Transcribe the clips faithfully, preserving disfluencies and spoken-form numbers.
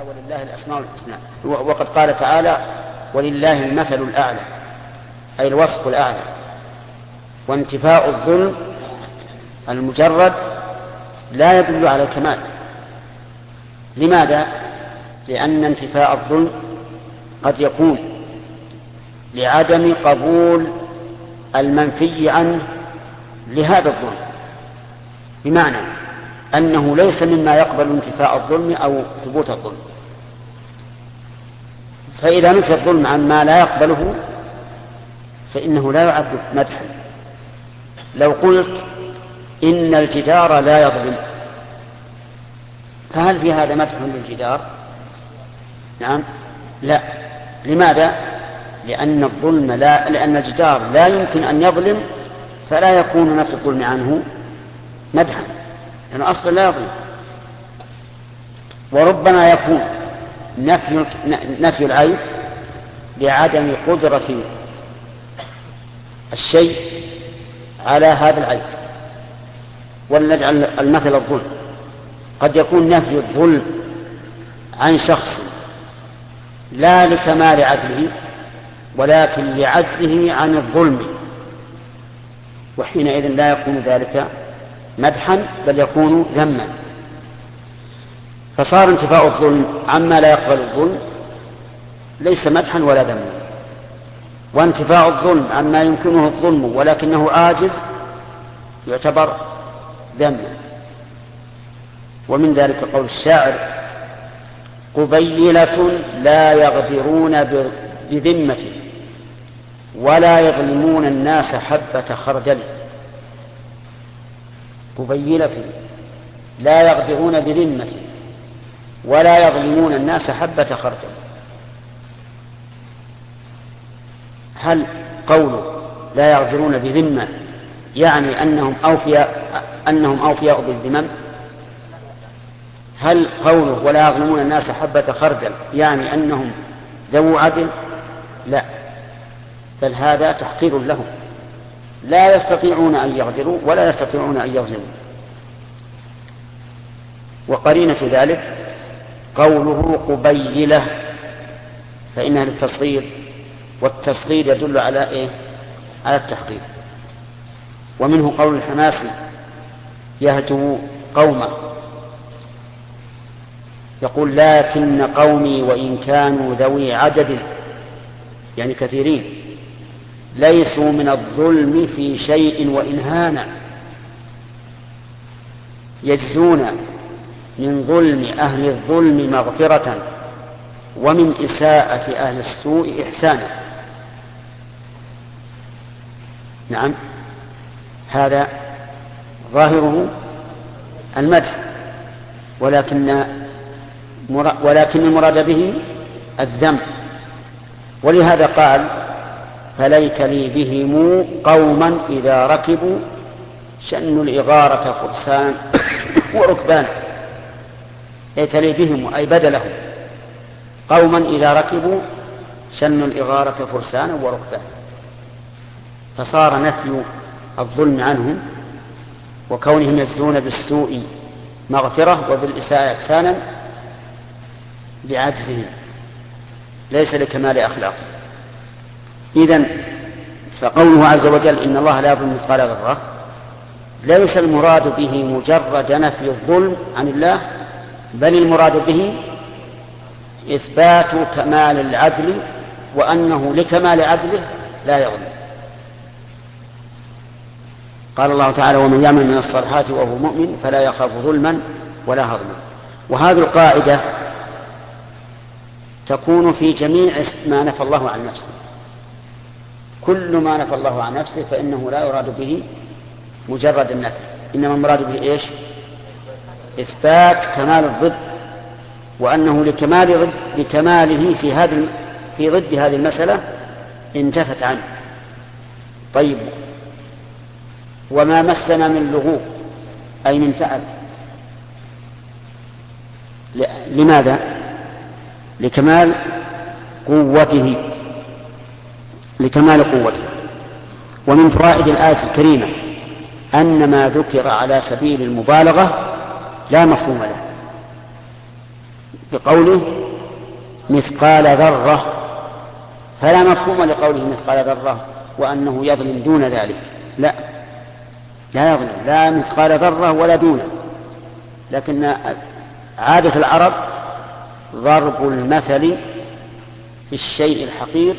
ولله الأسماء الحسنى، وقد قال تعالى ولله المثل الأعلى، أي الوصف الأعلى. وانتفاء الظلم المجرد لا يدل على الكمال. لماذا؟ لأن انتفاء الظلم قد يكون لعدم قبول المنفي عنه لهذا الظلم، بمعنى أنه ليس مما يقبل انتفاء الظلم أو ثبوت الظلم. فإذا نفى الظلم عن ما لا يقبله فإنه لا يعد مدحا. لو قلت إن الجدار لا يظلم، فهل في هذا مدح للجدار؟ نعم، لا. لماذا؟ لأن الظلم لا لأن الجدار لا يمكن أن يظلم، فلا يكون نفي الظلم عنه مدحا، لأنه أصلا لا يظلم. وربما يكون نفي نفي العيب بعدم قدرة الشيء على هذا العيب. ولنجعل المثل الظلم، قد يكون نفي الظلم عن شخص لا لكمال عدله ولكن لعجزه عن الظلم، وحينئذ لا يكون ذلك مدحا بل يكون ذما. فصار انتفاء الظلم عما لا يقبل الظلم ليس مدحا ولا ذما، وانتفاء الظلم عما يمكنه الظلم ولكنه عاجز يعتبر ذما. ومن ذلك قول الشاعر قبيلة لا يغدرون بذمة ولا يظلمون الناس حبة خردل. قبيلة لا يغدرون بذمة ولا يظلمون الناس حبة خردل. هل قوله لا يغدرون بذمة يعني أنهم أوفياء أنهم أوفياء بالذمم؟ هل قوله ولا يظلمون الناس حبة خردل يعني أنهم ذو عدل؟ لا، بل هذا تحقير لهم، لا يستطيعون أن يغدروا ولا يستطيعون أن يظلموا. وقرينة ذلك قوله قبيلة، فإنها للتصغير، والتصغير يدل على إيه؟ على التحقير. ومنه قول الحماسي يهجو قومه، يقول لكن قومي وإن كانوا ذوي عدد، يعني كثيرين، ليسوا من الظلم في شيء وإن هانا، يجزون من ظلم أهل الظلم مغفرة ومن إساءة أهل السوء إحسانا. نعم، هذا ظاهره المدح، ولكن ولكن المراد به الذم. ولهذا قال فليت لي بهم قوما إذا ركبوا شنوا الإغارة فرسان وركبان. ليت لي بهم أي بدلهم قوما إذا ركبوا شنوا الإغارة فرسان وركبان. فصار نفي الظلم عنهم وكونهم يجزون بالسوء مغفرة وبالإساءة إحسانا بعجزهم، ليس لكمال أخلاقه. إذن فقوله عز وجل إن الله لا يظلم مثقال ذرة ليس المراد به مجرد نفي الظلم عن الله، بل المراد به إثبات كمال العدل، وأنه لكمال عدله لا يظلم. قال الله تعالى ومن يعمل من الصالحات وهو مؤمن فلا يخاف ظلما ولا هضما. وهذه القاعدة تكون في جميع ما نفى الله عن نفسه. كل ما نفى الله عن نفسه فإنه لا يراد به مجرد النفي، إنما المراد به إيش؟ إثبات كمال الضد، وأنه لكمال ضد لكماله في هذه في ضد هذه المسألة انتفت عنه. طيب، وما مسنا من لغوب أي من تعب، لماذا؟ لكمال قوته لكمال قوته. ومن فوائد الآية الكريمة أن ما ذكر على سبيل المبالغة لا مفهوم له، بقوله مثقال ذرة، فلا مفهوم لقوله مثقال ذرة وأنه يظلم دون ذلك، لا لا يظلم لا مثقال ذرة ولا دون، لكن عادة العرب ضرب المثل في الشيء الحقير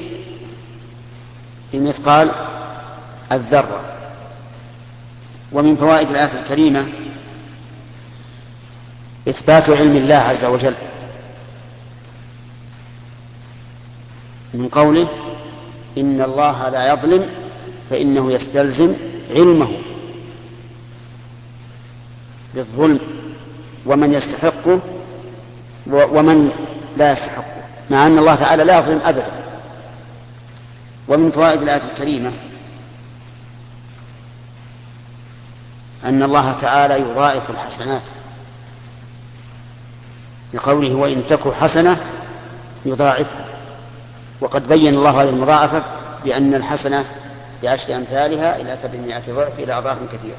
بمثقال الذرة. ومن فوائد الآية الكريمة إثبات علم الله عز وجل من قوله إن الله لا يظلم، فإنه يستلزم علمه بالظلم ومن يستحقه ومن لا يستحقه، مع أن الله تعالى لا يظلم أبدا. ومن فوائد الآية الكريمة أن الله تعالى يضاعف الحسنات لقوله وإن تك حسنة يضاعفها، وقد بين الله هذه المضاعفة بأن الحسنة بعشر أمثالها إلى سبعمائة ضعف إلى أضعاف كثيرة.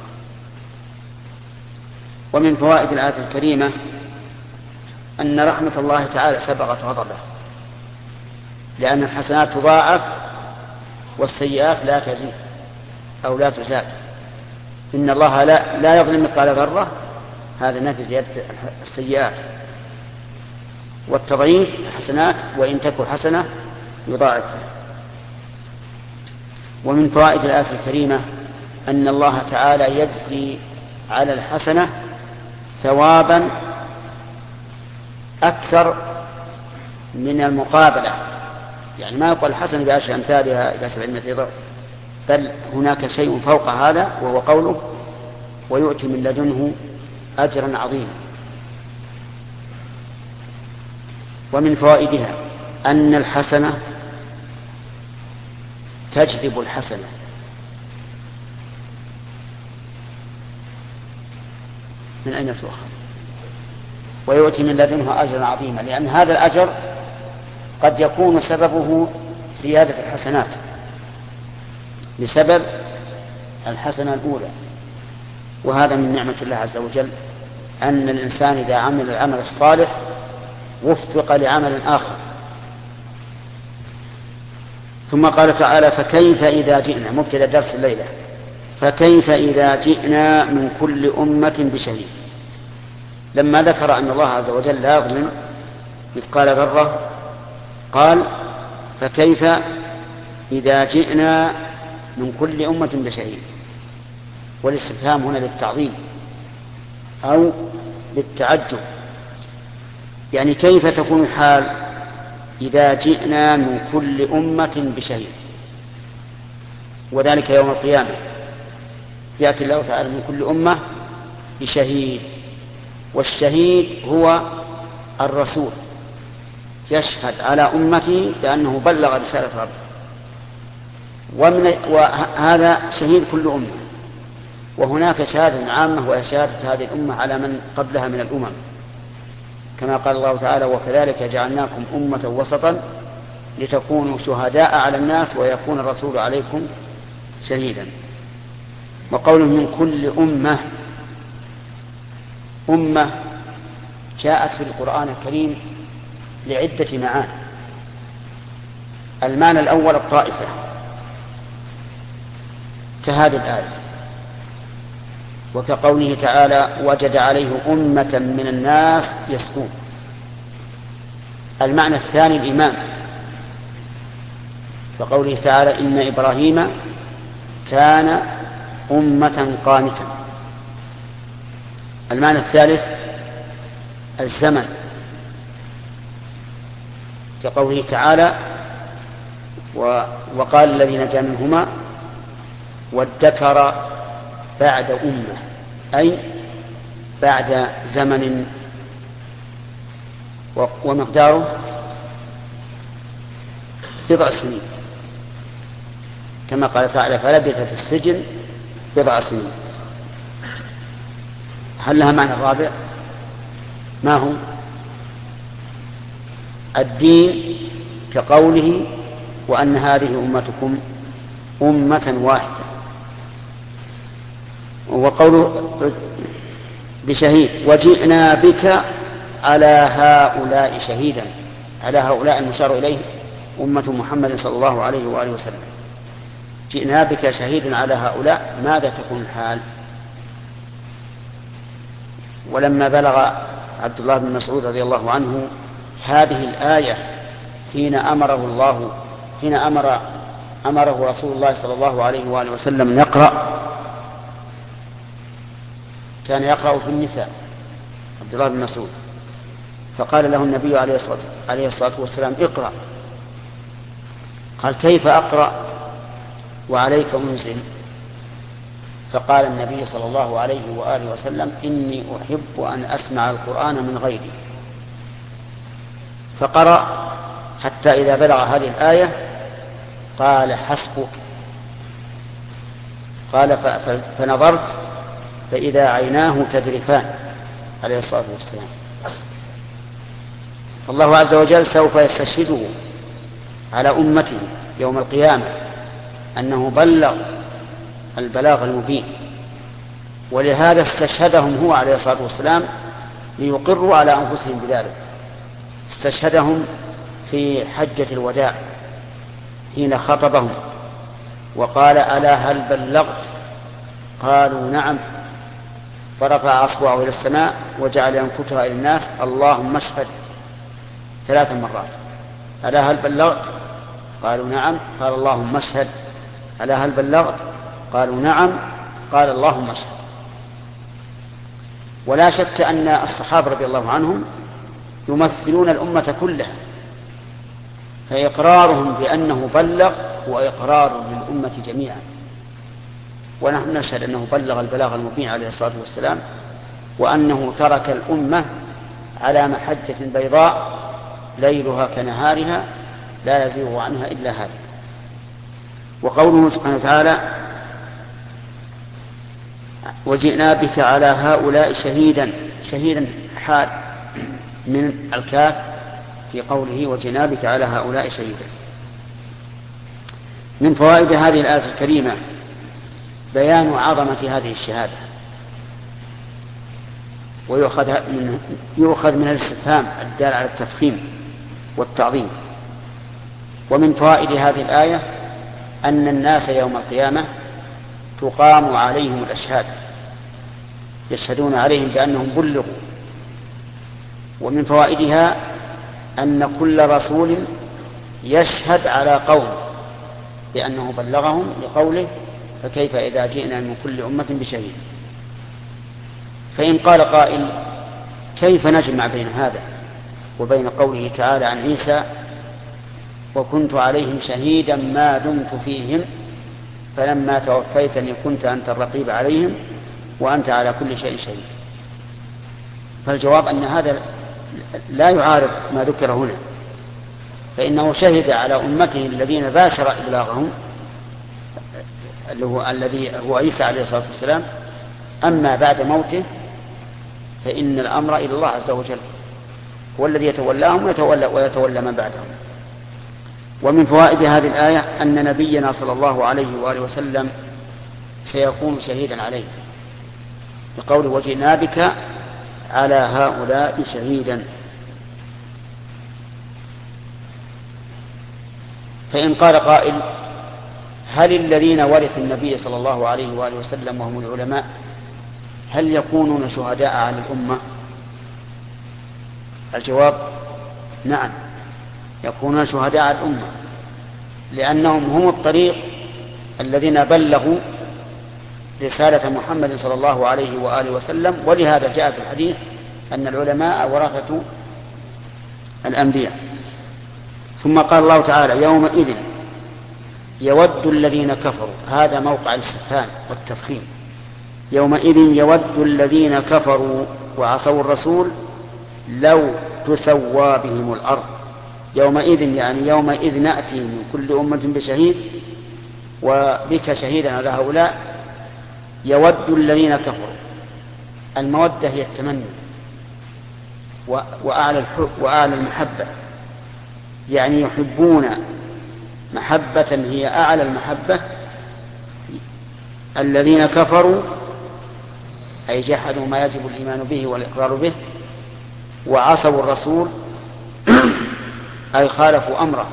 ومن فوائد الآية الكريمة أن رحمة الله تعالى سبقت غضبه، لأن الحسنات تضاعف والسيئات لا تزيد أو لا تزاد. إن الله لا, لا يظلم مثقال ذرة، هذا نفي زيادة السيئات، والتضعيف حسنات وإن تك حسنة يضاعفها. ومن فوائد الآية الكريمة أن الله تعالى يجزي على الحسنة ثوابا أكثر من المقابلة، يعني ما يقول الحسنة بعشر أمثالها إلى سبعمائة ضعف، بل هناك شيء فوق هذا وهو قوله ويؤتي من لدنه أجرا عظيما. ومن فوائدها أن الحسنة تجذب الحسنة، من أين تؤخذ؟ ويؤتي من لدنه أجرا عظيما، لأن هذا الأجر قد يكون سببه زيادة الحسنات بسبب الحسنة الأولى، وهذا من نعمة الله عز وجل أن الإنسان إذا عمل العمل الصالح وفق لعمل آخر. ثم قال تعالى فكيف إذا جئنا، مبتدأ درس الليلة، فكيف إذا جئنا من كل أمة بشهيد. لما ذكر أن الله عز وجل لا يظلم مثقال ذرة قال فكيف إذا جئنا من كل أمة بشهيد، والاستفهام هنا للتعظيم أو للتعجب، يعني كيف تكون الحال إذا جئنا من كل أمة بشهيد، وذلك يوم القيامة يأتي الله تعالى من كل أمة بشهيد، والشهيد هو الرسول يشهد على أمته بأنه بلغ رسالة ربه، ومن وهذا شهيد كل أمة. وهناك شهادة عامة وهي شهادة هذه الأمة على من قبلها من الأمم، كما قال الله تعالى وكذلك جعلناكم أمة وسطا لتكونوا شهداء على الناس ويكون الرسول عليكم شهيدا. وقوله من كل أمة، أمة جاءت في القرآن الكريم لعدة معاني. المعنى الأول الطائفة كهذه الآية، وكقوله تعالى وجد عليه أمة من الناس يسكون. المعنى الثاني الإمام، وقوله تعالى إن إبراهيم كان أمة قانتا. المعنى الثالث الزمن، كقوله تعالى وقال الذي نجا منهما وادكر بعد أمة، أي بعد زمن ومقداره بضع سنين، كما قال تعالى فلبث في السجن بضع سنين. هل لها معنى رابع؟ ما هو؟ الدين، كقوله وأن هذه أمتكم أمة واحدة. وقوله بشهيد وجئنا بك على هؤلاء شهيدا. على هؤلاء المشار إليه أمة محمد صلى الله عليه وآله وسلم. جئنا بك شهيدا على هؤلاء، ماذا تكون الحال؟ ولما بلغ عبد الله بن مسعود رضي الله عنه هذه الآية حين أمره الله حين أمر أمره رسول الله صلى الله عليه وآله وسلم يقرأ، كان يقرأ في النساء عبد الله بن مسعود، فقال له النبي عليه الصلاة والسلام اقرأ. قال كيف أقرأ وعليك أنزل؟ فقال النبي صلى الله عليه وآله وسلم إني أحب أن أسمع القرآن من غيري. فقرأ حتى إذا بلغ هذه الآية قال حسبك. قال فنظرت فإذا عيناه تذرفان عليه الصلاة والسلام. فالله عز وجل سوف يستشهده على أمته يوم القيامة أنه بلغ البلاغ المبين، ولهذا استشهدهم هو عليه الصلاة والسلام ليقروا على أنفسهم بذلك. استشهدهم في حجة الوداع حين خطبهم وقال ألا هل بلغت؟ قالوا نعم، فرفع أصبعه إلى السماء وجعل ينكتها إلى الناس اللهم اشهد ثلاث مرات. ألا هل بلغت؟ قالوا نعم، قال اللهم اشهد. ألا هل بلغت؟ قالوا نعم، قال اللهم اشهد. ولا شك أن الصحابة رضي الله عنهم يمثلون الأمة كلها، فإقرارهم بأنه بلغ هو إقرار للأمة جميعا، ونحن نشهد أنه بلغ البلاغ المبين عليه الصلاة والسلام، وأنه ترك الأمة على محجة بيضاء ليلها كنهارها لا يزيغ عنها إلا هذا. وقوله سبحانه وتعالى وجئنا بك على هؤلاء شهيدا، شهيدا حال من الكاف في قوله وجئنا بك على هؤلاء شهيدا. من فوائد هذه الآية الكريمة بيان عظمة هذه الشهادة، ويؤخذ من يؤخذ من الاستفهام الدال على التفخيم والتعظيم. ومن فوائد هذه الآية أن الناس يوم القيامة تقام عليهم الأشهاد، يشهدون عليهم بأنهم بلغوا. ومن فوائدها أن كل رسول يشهد على قوم بأنه بلغهم لقوله فكيف إذا جئنا من كل أمة بشهيد. فإن قال قائل كيف نجمع بين هذا وبين قوله تعالى عن عيسى وكنت عليهم شهيدا ما دمت فيهم فلما توفيتني كنت أنت الرقيب عليهم وأنت على كل شيء شهيد؟ فالجواب أن هذا لا يعارض ما ذكر هنا، فإنه شهد على أمته الذين باشر إبلاغهم الذي هو عيسى عليه الصلاة والسلام. أما بعد موته فإن الأمر إلى الله عز وجل، هو الذي يتولاهم ويتولى, ويتولى من بعدهم. ومن فوائد هذه الآية أن نبينا صلى الله عليه وآله وسلم سيكون شهيدا عليه بقوله وجئنا بك على هؤلاء شهيدا. فإن قال قائل هل الذين ورثوا النبي صلى الله عليه وآله وسلم وهم العلماء هل يكونون شهداء على الأمة؟ الجواب نعم، يكونون شهداء على الأمة، لأنهم هم الطريق الذين بلغوا رسالة محمد صلى الله عليه وآله وسلم. ولهذا جاء في الحديث أن العلماء ورثة الأنبياء. ثم قال الله تعالى يومئذ يود الذين كفروا، هذا موقع الاستفهام والتفخيم، يومئذ يود الذين كفروا وعصوا الرسول لو تسوى بهم الأرض. يومئذ يعني يومئذ نأتي من كل أمة بشهيد وبك شهيدا على هؤلاء. يود الذين كفروا، المودة هي التمني وأعلى الحب وأعلى المحبة، يعني يحبون محبة هي أعلى المحبة. الذين كفروا أي جحدوا ما يجب الإيمان به والإقرار به وعصوا الرسول أي خالفوا أمره،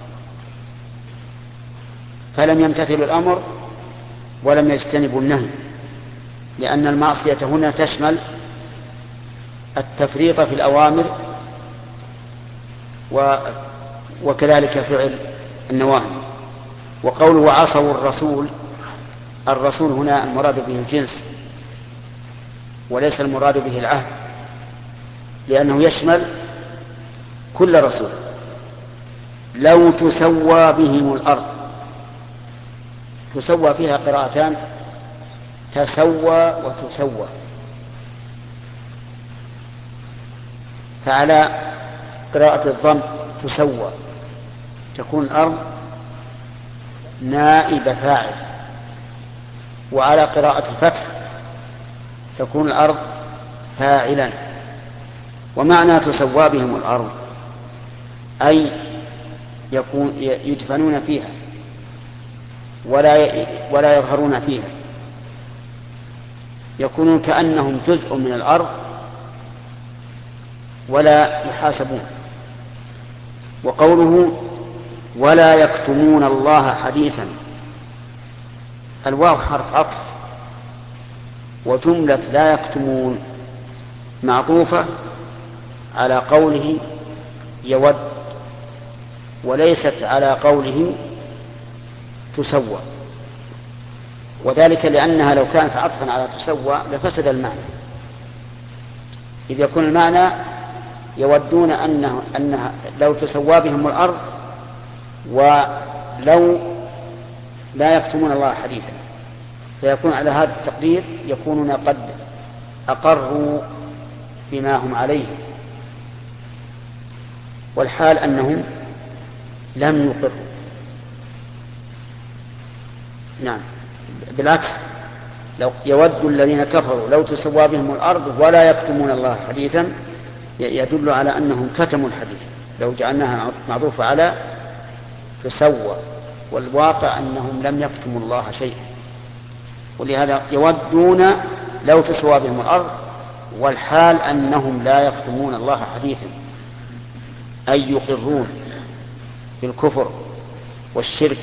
فلم يمتثلوا الأمر ولم يجتنبوا النهي، لأن المعصية هنا تشمل التفريط في الأوامر وكذلك فعل النواهي. وقوله عصوا الرسول، الرسول هنا المراد به الجنس وليس المراد به العهد، لأنه يشمل كل رسول. لو تسوى بهم الأرض، تسوى فيها قراءتان، تسوى وتسوى، فعلى قراءة الضم تسوى تكون الأرض نائب فاعل، وعلى قراءة الفتح تكون الأرض فاعلا. ومعنى تسوى بهم الأرض أي يكون يدفنون فيها ولا ولا يظهرون فيها، يكونون كأنهم جزء من الأرض ولا يحاسبون. وقوله ولا يكتمون الله حديثا، الواو حرف عطف، وجملة لا يكتمون معطوفة على قوله يود، وليست على قوله تسوى، وذلك لأنها لو كانت عطفا على تسوى لفسد المعنى، إذ يكون المعنى يودون أنه أنها لو تسوى بهم الأرض، ولو لا يكتمون الله حديثا، فيكون على هذا التقدير يكونون قد أقروا بما هم عليه، والحال أنهم لم يقروا. نعم، بالعكس، لو يود الذين كفروا لو تسوى بهم الأرض ولا يكتمون الله حديثا يدل على أنهم كتموا الحديث، لو جعلناها معطوفة على تسوى، والواقع أنهم لم يكتموا الله شيئا. ولهذا يودون لو تسوى بهم الأرض، والحال أنهم لا يكتمون الله حديثا، أي يقرون بالكفر والشرك.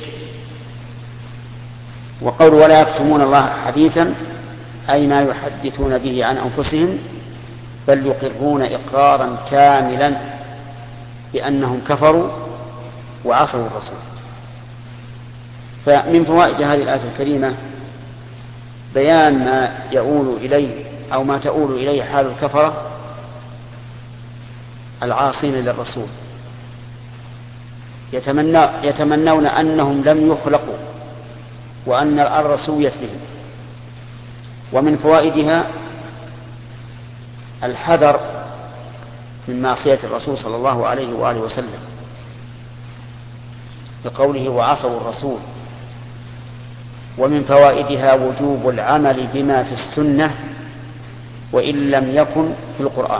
وقول ولا يكتمون الله حديثا أي ما يحدثون به عن أنفسهم، بل يقرون إقرارا كاملا بأنهم كفروا وعصوا الرسول. فمن فوائد هذه الآية الكريمة بيان ما يؤول إليه أو ما تؤول إليه حال الكفرة العاصين للرسول، يتمنون أنهم لم يخلقوا وأن الأرض سويت بهم. ومن فوائدها الحذر من معصية الرسول صلى الله عليه وآله وسلم بقوله وعصوا الرسول. ومن فوائدها وجوب العمل بما في السنة وإن لم يكن في القرآن.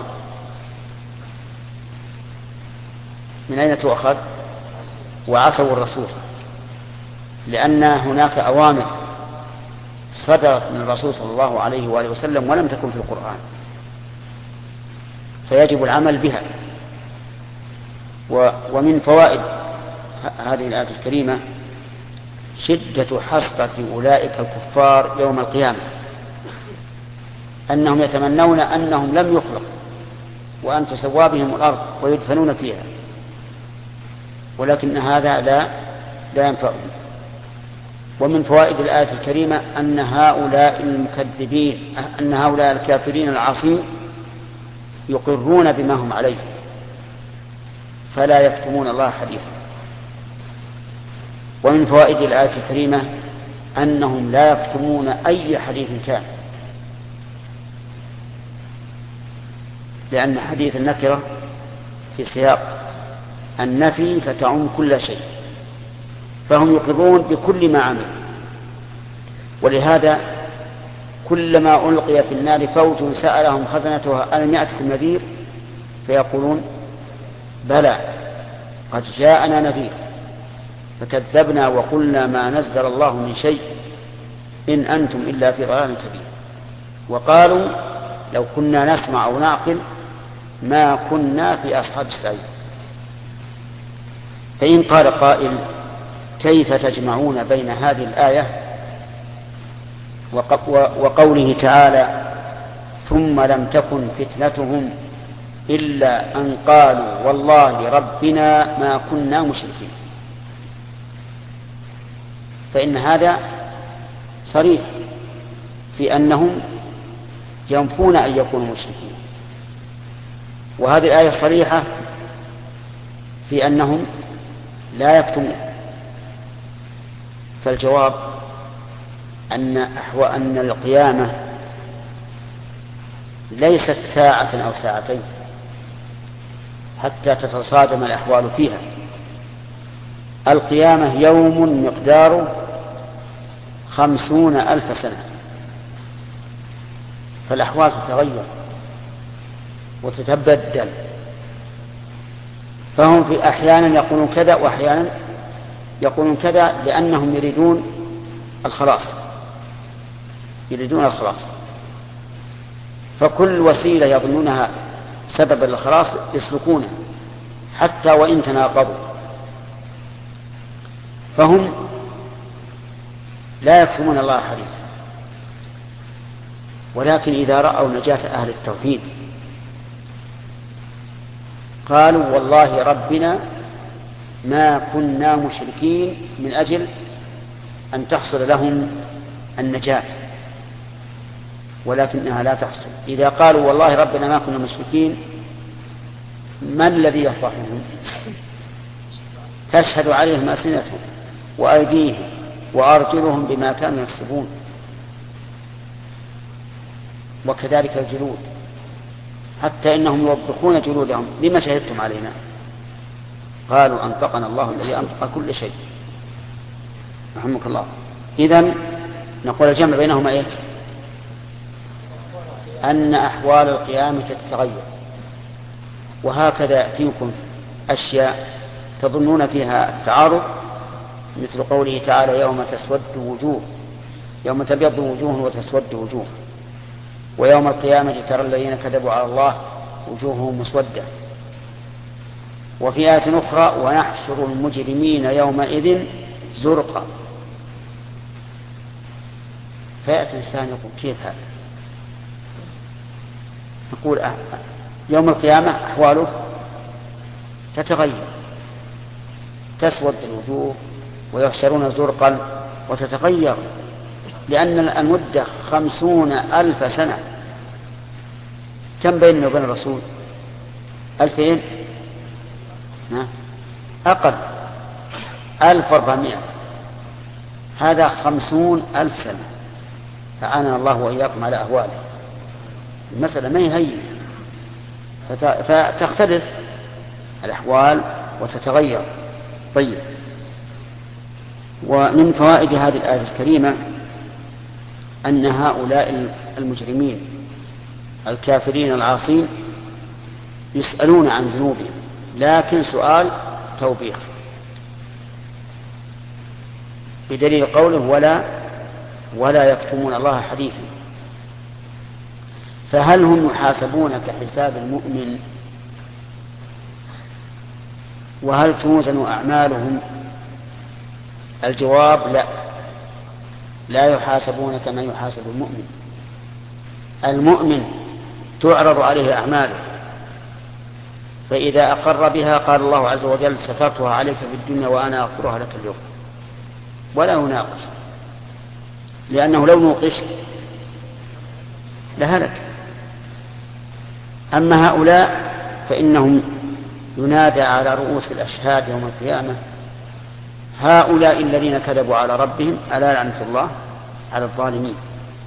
من أين تؤخذ وعصوا الرسول؟ لأن هناك أوامر صدرت من الرسول صلى الله عليه وآله وسلم ولم تكن في القرآن، فيجب العمل بها. ومن فوائد هذه الآية الكريمة شدة حسرة أولئك الكفار يوم القيامة، أنهم يتمنون أنهم لم يخلقوا وأن تسوى بهم الأرض ويدفنون فيها، ولكن هذا لا لا ينفعهم. ومن فوائد الآية الكريمة أن هؤلاء المكذبين أن هؤلاء الكافرين العاصين يقرون بما هم عليه فلا يكتمون الله حديثا. ومن فوائد الآية الكريمة أنهم لا يكتمون أي حديث كان، لأن حديث النكرة في سياق النفي فتعم كل شيء، فهم يقرون بكل ما عمل. ولهذا كلما ألقي في النار فوج سألهم خزنتها ألم يأتكم نذير فيقولون بلى قد جاءنا نذير فكذبنا وقلنا ما نزل الله من شيء إن أنتم إلا في ضلال كبير. وقالوا لو كنا نسمع أو نعقل ما كنا في أصحاب السعير. فإن قال قائل كيف تجمعون بين هذه الآية وقوله تعالى ثم لم تكن فتنتهم إلا أن قالوا والله ربنا ما كنا مشركين؟ فإن هذا صريح في أنهم ينفون أن يكونوا مشركين، وهذه الآية صريحة في أنهم لا يكتمون. فالجواب أن أحوى أن القيامة ليست ساعة أو ساعتين حتى تتصادم الأحوال فيها. القيامة يوم مقداره خمسون ألف سنة، فالأحوال تتغير وتتبدل. فهم في أحيانا يقولون كذا وأحيانا يقولون كذا لأنهم يريدون الخلاص يريدون الخلاص فكل وسيلة يظنونها سبب الخلاص يسلكونه حتى وإن تناقضوا. فهم لا يكتمون الله حديثا، ولكن إذا رأوا نجاة أهل التوحيد قالوا والله ربنا ما كنا مشركين، من أجل أن تحصل لهم النجاة، ولكنها لا تحصل. إذا قالوا والله ربنا ما كنا مشركين، ما الذي يفرحهم؟ تشهد عليهم ألسنتهم وأيديهم وأرجلهم بما كانوا يكسبون، وكذلك الجلود، حتى إنهم يوبخون جلودهم لما شهدتم علينا؟ قالوا أنطقنا الله الذي أنطق كل شيء. رحمك الله. إذن نقول الجمع بينهما إيه؟ أن أحوال القيامة تتغير، وهكذا يأتيكم أشياء تظنون فيها التعارض، مثل قوله تعالى يوم تسود وجوه، يوم تبيض وجوه وتسود وجوه، ويوم القيامة ترى الذين كذبوا على الله وجوههم مسودة. وفي آية أخرى ونحشر المجرمين يومئذ زرقا. فيأتي الإنسان يقول كيف هذا؟ نقول أه يوم القيامة أحواله تتغير، تسود الوجوه ويحشرون زرقا وتتغير، لأن المدة خمسون ألف سنة. كم بيننا وبين الرسول؟ ألفين أقل، ألف وأربعمائة. هذا خمسون ألف سنة. فعانى الله وإياكم على أهواله. المسألة ما هي هينة، فتختلف الأحوال وتتغير. طيب، ومن فوائد هذه الآية الكريمة أن هؤلاء المجرمين الكافرين العاصين يسألون عن ذنوبهم، لكن سؤال توبيخ، بدليل قوله ولا ولا يكتمون الله حديثا. فهل هم يحاسبون كحساب المؤمن؟ وهل توزن أعمالهم؟ الجواب لا، لا يحاسبون كما يحاسب المؤمن. المؤمن تعرض عليه أعماله، فإذا أقر بها قال الله عز وجل سترتها عليك في الدنيا وأنا أغفرها لك اليوم، ولا يناقش، لأنه لو نوقش لهلك. أما هؤلاء فإنهم ينادى على رؤوس الأشهاد يوم القيامة هؤلاء الذين كذبوا على ربهم ألا لعنة الله على الظالمين.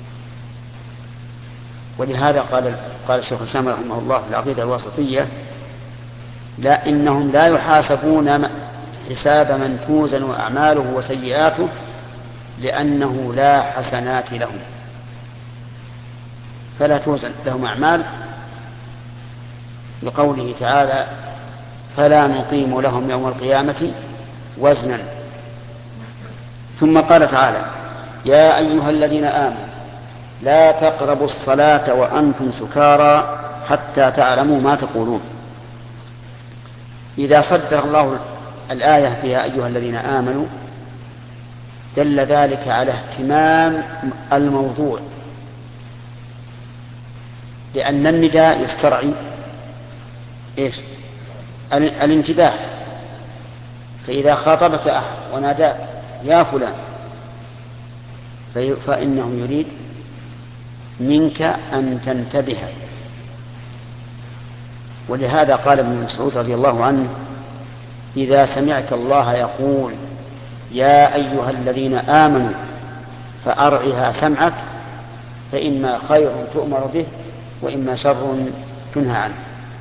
ولهذا قال قال الشيخ الإسلام رحمه الله في العقيدة الواسطية لا إنهم لا يحاسبون حساب من توزن أعماله وسيئاته، لأنه لا حسنات لهم، فلا توزن لهم أعمال، لقوله تعالى فلا نقيم لهم يوم القيامة وزنا. ثم قال تعالى يا أيها الذين آمنوا لا تقربوا الصلاة وأنتم سكارى حتى تعلموا ما تقولون. إذا صدر الله الآية بها أيها الذين آمنوا دل ذلك على اهتمام الموضوع، لأن النداء يسترعي إيش؟ الانتباه. فإذا خاطبك أحد وناداك يا فلان فإنه يريد منك أن تنتبه. ولهذا قال ابن مسعود رضي الله عنه: إذا سمعت الله يقول يا أيها الذين آمنوا فأرعها سمعك فإما خير تؤمر به وإما شر تنهى عنه.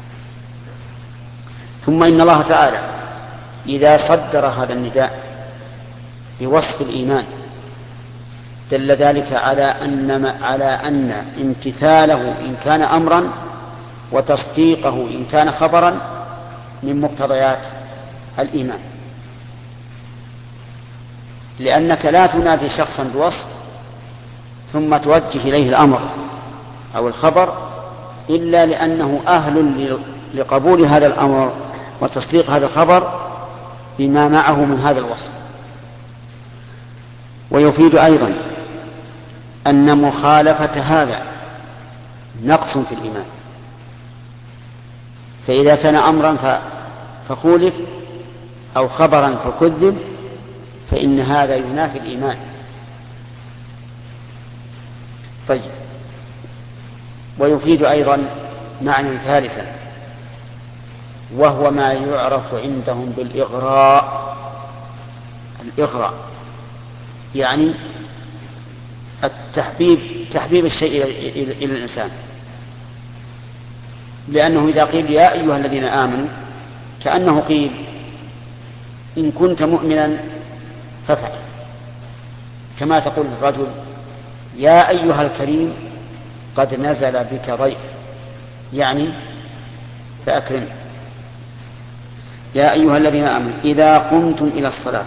ثم إن الله تعالى إذا صدر هذا النداء بوصف الإيمان دل ذلك على أن, على أن امتثاله إن كان أمرا وتصديقه إن كان خبرا من مقتضيات الإيمان، لأنك لا تنادي شخصا بوصف ثم توجه إليه الأمر أو الخبر إلا لأنه أهل لقبول هذا الأمر وتصديق هذا الخبر بما معه من هذا الوصف. ويفيد أيضا أن مخالفة هذا نقص في الإيمان، فإذا كان أمرا فخولف أو خبرا فكذب فإن هذا ينافي الإيمان. طيب، ويفيد أيضا معنى ثالثا وهو ما يعرف عندهم بالإغراء. الإغراء يعني التحبيب، تحبيب الشيء إلى الإنسان، لأنه إذا قيل يا أيها الذين آمنوا كأنه قيل إن كنت مؤمنا فافعل، كما تقول الرجل يا أيها الكريم قد نزل بك ضيف، يعني فأكرم. يا أيها الذين آمنوا إذا قمتم إلى الصلاة،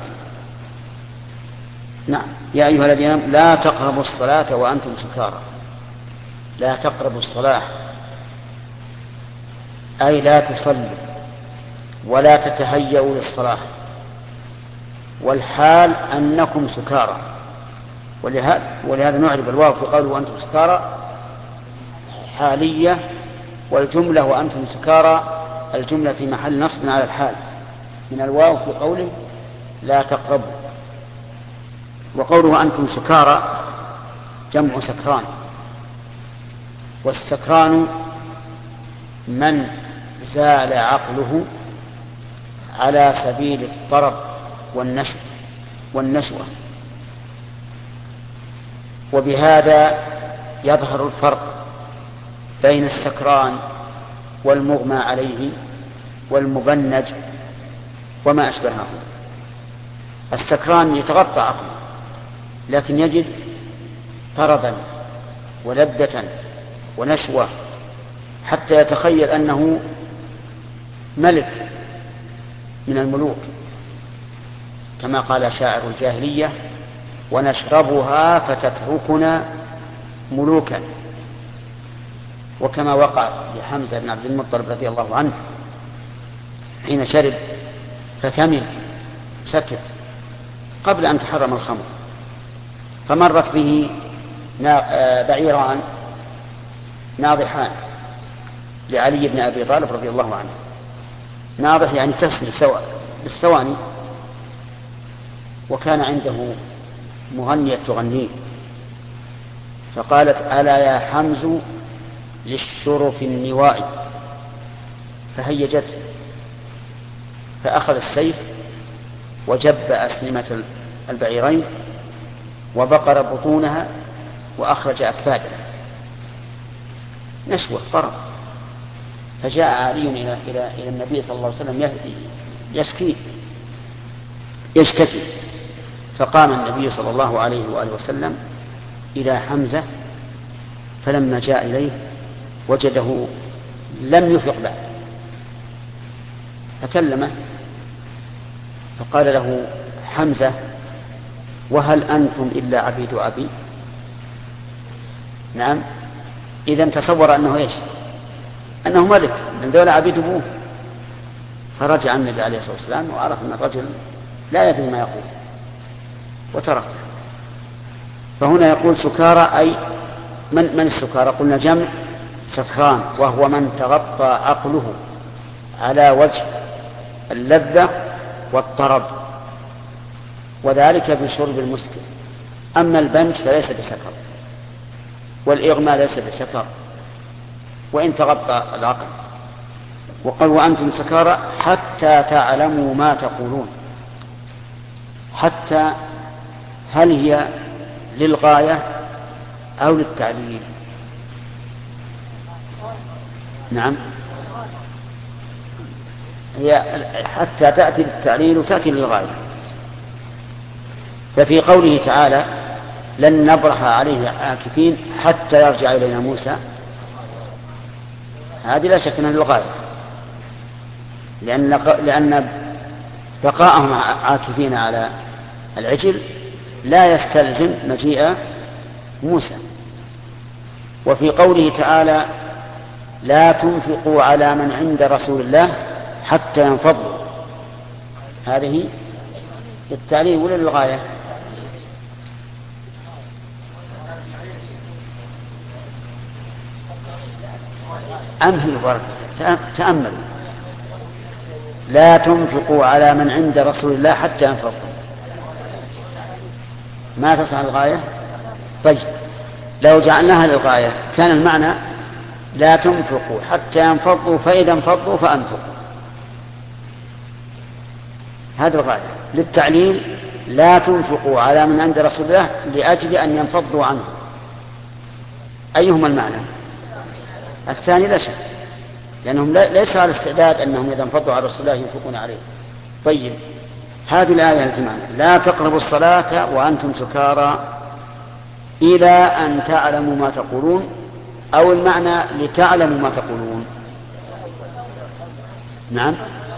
نعم يا أيها الذين آمنوا لا تقربوا الصلاة وأنتم سكارى. لا تقربوا الصلاة أي لا تصلوا ولا تتهيئوا للصلاة، والحال أنكم سكارى. ولهذا, ولهذا نعرب الواو في قوله وأنتم سكارى حالية، والجملة وأنتم سكارى الجملة في محل نصب على الحال من الواو في قوله لا تقربوا. وقوله أنتم سكارى جمع سكران، والسكران من زال عقله على سبيل الطرب والنشو والنشوة. وبهذا يظهر الفرق بين السكران والمغمى عليه والمبنج وما أشبهه. السكران يتغطى عقله لكن يجد طربا ولذة ونشوة حتى يتخيل أنه ملك من الملوك، كما قال شاعر الجاهلية ونشربها فتتركنا ملوكا. وكما وقع لحمزة بن عبد المطلب رضي الله عنه حين شرب فثمن سكر قبل أن تحرم الخمر، فمرت به بعيران ناضحان لعلي بن أبي طالب رضي الله عنه. ناضح يعني تسني سواء بالثواني، وكان عنده مغنية تغنيه فقالت ألا يا حمز للشرف النواء، فهيجت فأخذ السيف وجب أسنمة البعيرين وبقر بطونها وأخرج أكبادها نشوة طرب. فجاء علي إلى, إلى, إلى النبي صلى الله عليه وسلم يشكي يشتكي، فقام النبي صلى الله عليه وآله وسلم إلى حمزة، فلما جاء إليه وجده لم يفق بعد فكلمه فقال له حمزة وهل أنتم إلا عبيد أبي؟ نعم، إذن تصور أنه إيش؟ أنه ملك من ذولا عبيد أبوه. فرجع النبي عليه الصلاة والسلام وعرف أن الرجل لا يدري ما يقول وتركه. فهنا يقول سكارى أي من, من السكارى؟ قلنا جمع سكران، وهو من تغطى عقله على وجه اللذة والطرب، وذلك بشرب المسكر. أما البنج فليس بسكر، والإغماء ليس بسكر وإن تغطى العقل. وقال وأنتم سكارى حتى تعلموا ما تقولون. حتى هل هي للغاية أو للتعليل؟ نعم، هي حتى تأتي للتعليل وتأتي للغاية. ففي قوله تعالى لن نبرح عليه عاكفين حتى يرجع إلينا موسى، هذه لا شك أنها للغاية، لأن, لأن بقاءهم عاكفين على العجل لا يستلزم مجيء موسى. وفي قوله تعالى لا تنفقوا على من عند رسول الله حتى ينفضوا، هذه للتعليل ولا للغاية؟ أمهل بركة، تأملوا. لا تنفقوا على من عند رسول الله حتى ينفضوا، ما تصنع الغاية؟ طيب لو جعلناها للغاية كان المعنى لا تنفقوا حتى ينفضوا فإذا انفضوا فأنفقوا، هذا الغاية. للتعليل لا تنفقوا على من عند رسول الله لأجل أن ينفضوا عنه، أيهما المعنى؟ الثاني لا شك، لأنهم ليس على استعداد أنهم إذا انفضوا على رسول الله ينفقون عليه. طيب هذه الآية المعنى لا تقربوا الصلاة وأنتم سكارى إلى أن تعلموا ما تقولون، أو المعنى لتعلموا ما تقولون. نعم،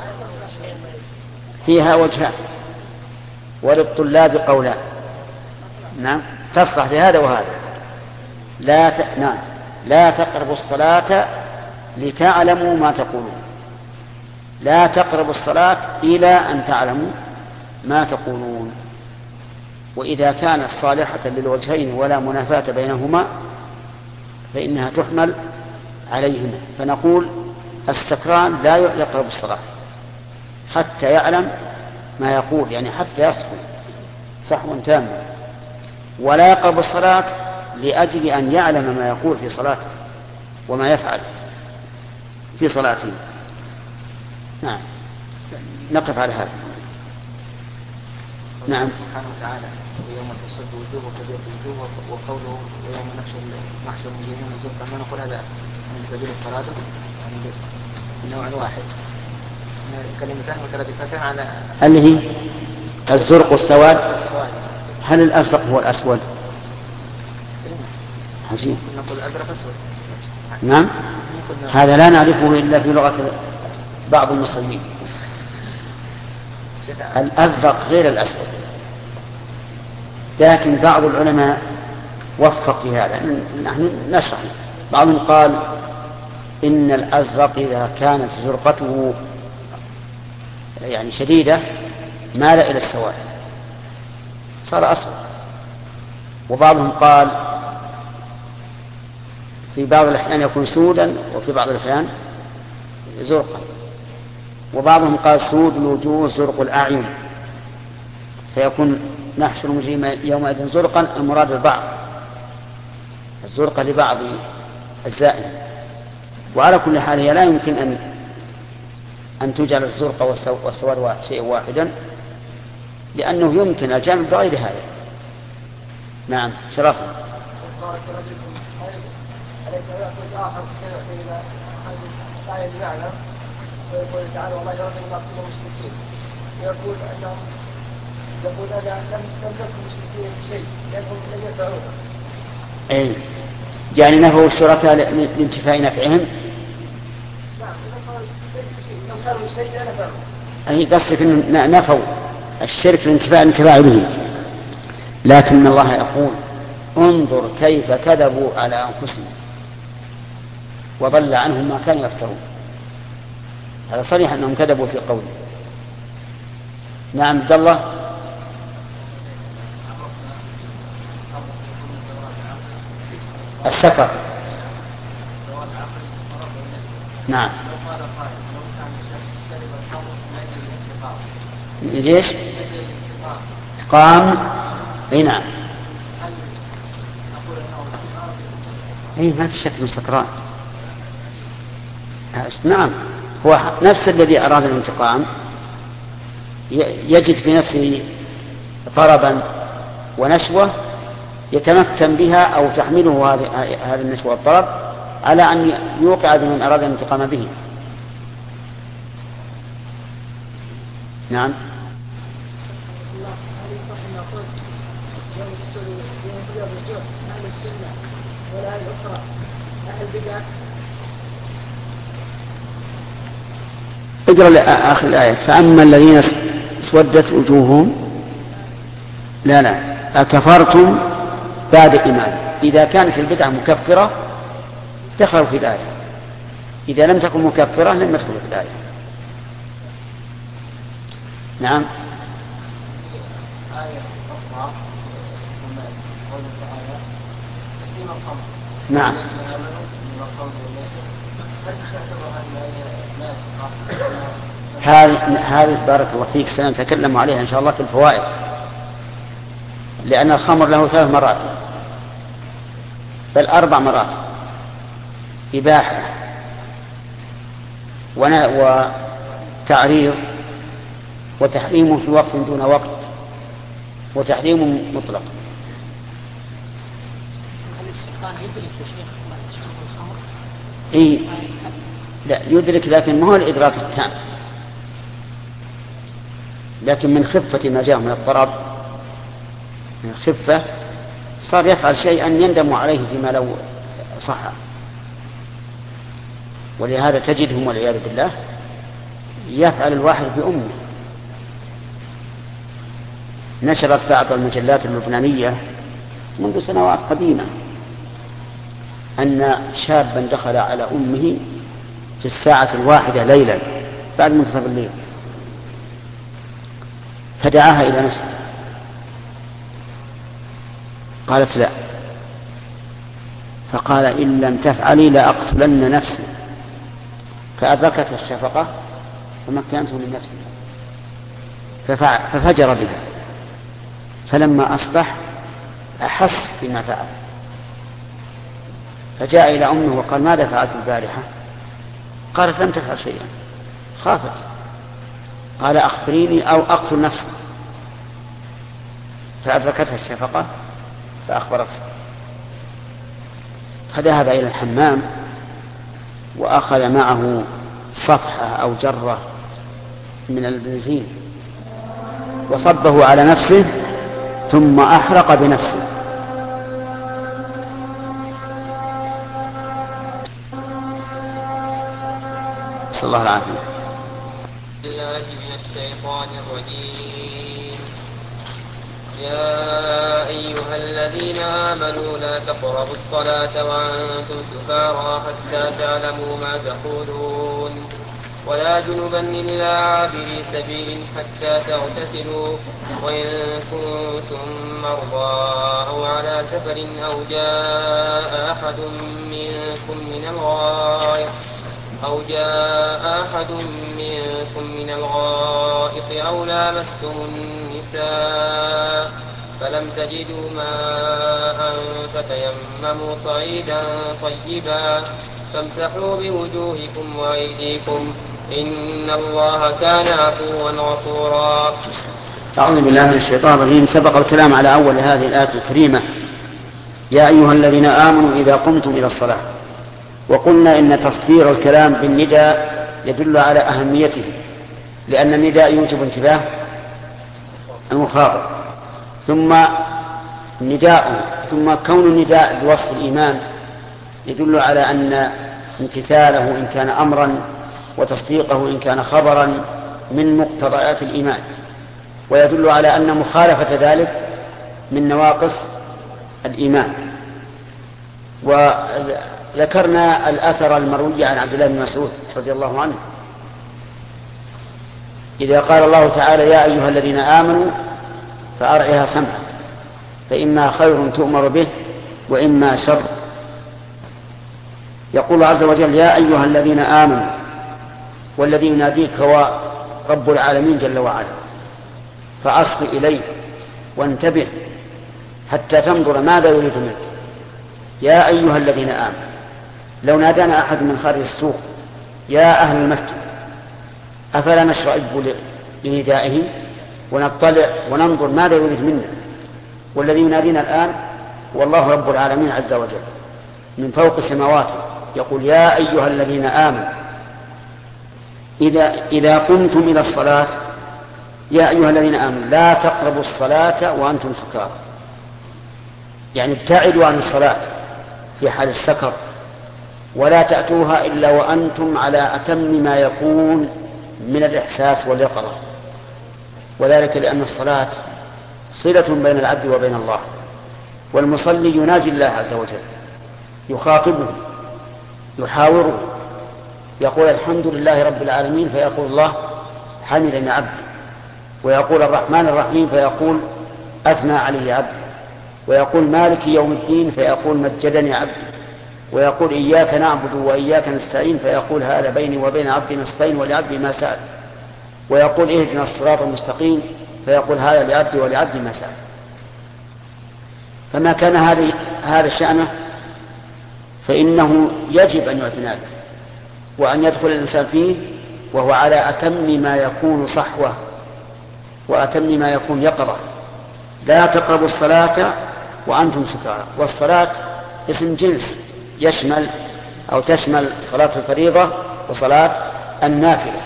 فيها وجهان وللطلاب قولان. نعم، تصلح لهذا وهذا. لا ت... نعم لا تقربوا الصلاة لتعلموا ما تقولون، لا تقربوا الصلاة إلى أن تعلموا ما تقولون. وإذا كانت صالحة للوجهين ولا منافاة بينهما فإنها تحمل عليهما، فنقول السكران لا يقرب الصلاة حتى يعلم ما يقول، يعني حتى يصحو صحوا تاما، ولا يقرب الصلاة لأجل أن يعلم ما يقول في صلاته وما يفعل في صلاته. نعم، نقف على هذا. نعم، سبحانه وتعالى ويوم تشد وجوه وتبيض وجوه، وقوله ويوم نحشر المجرمين زرقا، ما نقول هذا من سبيل الترادف يعني نوع واحد كلمتان مترادفتان على اللي هي الزرق والسواد. هل الأزرق هو الأسود؟ عجيب. نقول الأزرق أسود. نعم، هذا لا نعرفه إلا في لغة بعض المصريين. الأزرق غير الأسود، لكن بعض العلماء وفق في هذا، نحن نشرح. بعضهم قال إن الأزرق إذا كانت زرقته يعني شديدة مال إلى السواد صار أسود. وبعضهم قال في بعض الأحيان يكون سودا وفي بعض الأحيان زرقا. وبعضهم قال سود الوجوه زرق الأعين، فيكون نحشر المجرمين يومئذ زرقا، المراد البعض الزرق لبعض الزائن. وعلى كل حال هي لا يمكن أن أن تجعل الزرق والسواد شيء واحدا، لأنه يمكن الجمع بغير هذا. نعم، شرفا. ويقول تعالى والله جرد ما كنتم مشركين، ويقول أنهم يقول أنا لم تكن مشركين بشيء لأنهم لم يفعلون. أي يعني نفوا الشركاء لانتفاء نفعهم. نعم، لو كانوا شيء لا نفعوا. أي قصدك أن نفوا الشرك لانتفاء انتفاع به، لكن الله يقول انظر كيف كذبوا على أنفسهم وضل عنهم ما كانوا يفترون. هذا صريح أنهم كذبوا في قوله. نعم عبد الله. السفر. نعم. ليش؟ قام. اي نعم. اي ما في شك من سكران. نعم هو نفس الذي أراد الانتقام يجد في نفسه طربا ونشوة يتمكن بها أو تحمله هذه النشوة والطرب على أن يوقع بمن أراد الانتقام به. نعم. اقرأ آخر الآية. فأما الذين اسودت وجوههم لا لا أكفرتم بعد إيمان. إذا كانت البدعة مكفرة دخلوا في الآية، إذا لم تكن مكفرة لم يدخلوا في الآية. نعم. نعم. هذه بارك الله فيك سنتكلم عليها إن شاء الله في الفوائد، لأن الخمر له ثلاث مرات بل أربع مرات: إباحة وتعريض وتحريم في وقت دون وقت وتحريم مطلق. إيه لا يدرك، لكن ما هو الإدراك التام، لكن من خفة ما جاء من الطرب من الخفة صار يفعل شيئا يندم عليه فيما لو صح. ولهذا تجدهم والعياذ بالله يفعل الواحد بأمه. نشرت بعض المجلات اللبنانية منذ سنوات قديمة أن شابا دخل على أمه في الساعة الواحدة ليلا بعد منتصف الليل فدعاها إلى نفسه، قالت لا، فقال إن لم تفعلي لأقتلن نفسي، فأدركت الشفقة فمكنته من نفسه ففجر بها. فلما أصبح أحس بما فعل فجاء إلى أمه وقال ماذا فعلت البارحة؟ قالت لم تفعل شيئا، خافت. قال أخبريني أو أقتل نفسي، فأدركتها الشفقة فأخبرته، فذهب إلى الحمام وأخذ معه صفحة أو جرة من البنزين وصبه على نفسه ثم أحرق بنفسه. صلى الله العافية. الله من الشيطان الرجيم. يا أيها الذين آمنوا لا تقربوا الصلاة وأنتم سكارى حتى تعلموا ما تقولون ولا جنبا إلا عابري سبيل حتى تغتسلوا وإن كنتم مرضى أو على سفر أو جاء أحد منكم من الغائط أو جاء أحد منكم من الغائط أو لامستم النساء فلم تجدوا ماء فتيمموا صعيدا طيبا فامسحوا بوجوهكم وأيديكم إن الله كان عفوا غفورا. أعوذ بالله من الشيطان الرجيم. سبق الكلام على أول هذه الآية الكريمة: يا أيها الذين آمنوا إذا قمتم إلى الصلاة. وقلنا إن تصدير الكلام بالنداء يدل على أهميته، لأن النداء يوجب انتباه المخاطب، ثم نداء ثم كون النداء بوصف الإيمان يدل على أن امتثاله إن كان أمرا وتصديقه إن كان خبرا من مقتضيات الإيمان، ويدل على أن مخالفة ذلك من نواقص الإيمان. ذكرنا الأثر المروي عن عبد الله بن مسعود رضي الله عنه إذا قال الله تعالى يا أيها الذين آمنوا فأرعها سمعك فإما خير تؤمر به وإما شر. يقول عز وجل يا أيها الذين آمنوا، والذي يناديك هو رب العالمين جل وعلا، فأصغ إليه وانتبه حتى تنظر ماذا يريد منك. يا أيها الذين آمنوا، لو نادانا أحد من خارج السوق يا أهل المسجد أفلا نشرئب لندائه ونطلع وننظر ماذا يريد منا؟ والذي ينادينا الآن والله رب العالمين عز وجل من فوق سماواته يقول يا أيها الذين آمنوا إذا, إذا قمتم إلى الصلاة، يا أيها الذين آمنوا لا تقربوا الصلاة وأنتم سكارى، يعني ابتعدوا عن الصلاة في حال السكر، ولا تأتوها إلا وأنتم على أتم ما يكون من الإحساس واليقظة، وذلك لأن الصلاة صلة بين العبد وبين الله، والمصلي يناجي الله عز وجل، يخاطبه، يحاوره، يقول الحمد لله رب العالمين فيقول الله حمدني عبدي، ويقول الرحمن الرحيم فيقول أثنى علي عبدي، ويقول مالك يوم الدين فيقول مجدني عبدي، ويقول إياك نعبد وإياك نستعين فيقول هذا بيني وبين عبدي نصفين ولعبدي ما سأل، ويقول اهدنا الصراط المستقيم فيقول هذا لعبدي ولعبدي ما سأل. فما كان هذه هذا شأنه فإنه يجب أن يعتنى به وأن يدخل الإنسان فيه وهو على أتم ما يكون صحوة وأتم ما يكون يقظة. لا تقربوا الصلاة وأنتم سكارى، والصلاة اسم جنس يشمل أو تشمل صلاة الفريضة وصلاة النافلة.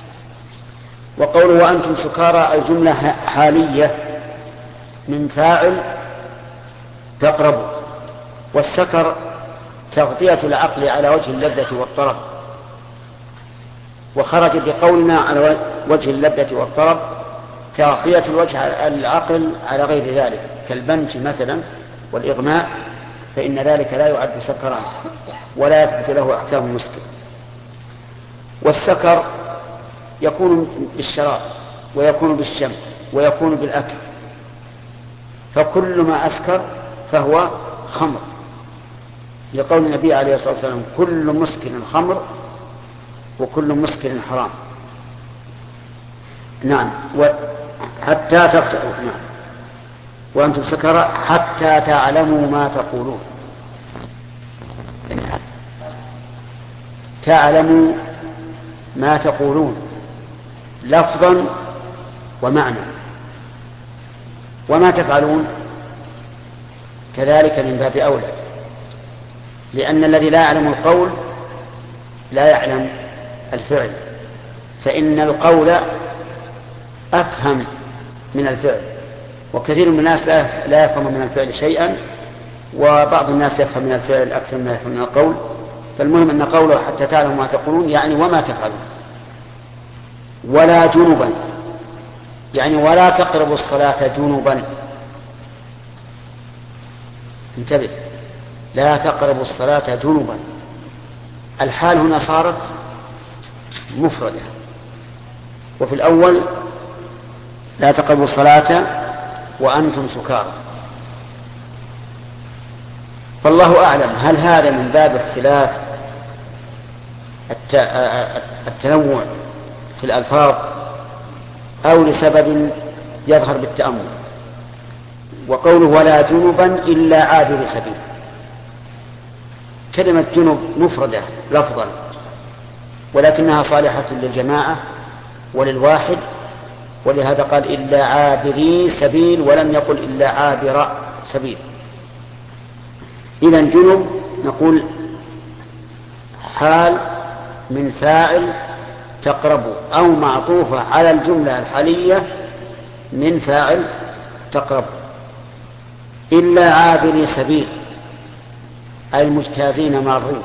وقوله وأنتم سكارى الجملة حالية من فاعل تقربوا، والسكر تغطية العقل على وجه اللذة والطرب، وخرج بقولنا على وجه اللذة والطرب تغطية الوجه العقل على غير ذلك كالبنج مثلا والإغماء، فإن ذلك لا يعد سكرا ولا يثبت له أحكام المسكر. والسكر يكون بالشراب ويكون بالشم ويكون بالأكل، فكل ما أسكر فهو خمر، لقول النبي عليه الصلاة والسلام كل مسكر خمر وكل مسكر حرام. نعم، حتى تفتحوا، نعم، وأنتم سكرى حتى تعلموا ما تقولون. تعلموا ما تقولون لفظا ومعنى، وما تفعلون كذلك من باب أولى، لأن الذي لا يعلم القول لا يعلم الفعل، فإن القول أفهم من الفعل، وكثير من الناس لا يفهم من الفعل شيئا، وبعض الناس يفهم من الفعل أكثر ما يفهم من القول. فالمهم أن قوله حتى تعلموا ما تقولون يعني وما تفعلون. ولا جنبا يعني ولا تقربوا الصلاة جنبا، انتبه، لا تقربوا الصلاة جنبا. الحال هنا صارت مفردة، وفي الأول لا تقربوا الصلاة وأنتم سكارى. فالله أعلم هل هذا من باب اختلاف التنوع في الألفاظ أو لسبب يظهر بالتأمل. وقوله ولا جنبا إلا عابر سبيل، كلمة جنب مفردة لفظا، ولكنها صالحة للجماعة وللواحد، ولهذا قال إلا عابري سبيل ولم يقل إلا عابر سبيل. إذن جنب نقول حال من فاعل تقرب أو معطوفة على الجملة الحالية من فاعل تقرب. إلا عابري سبيل أي المجتازين مارين.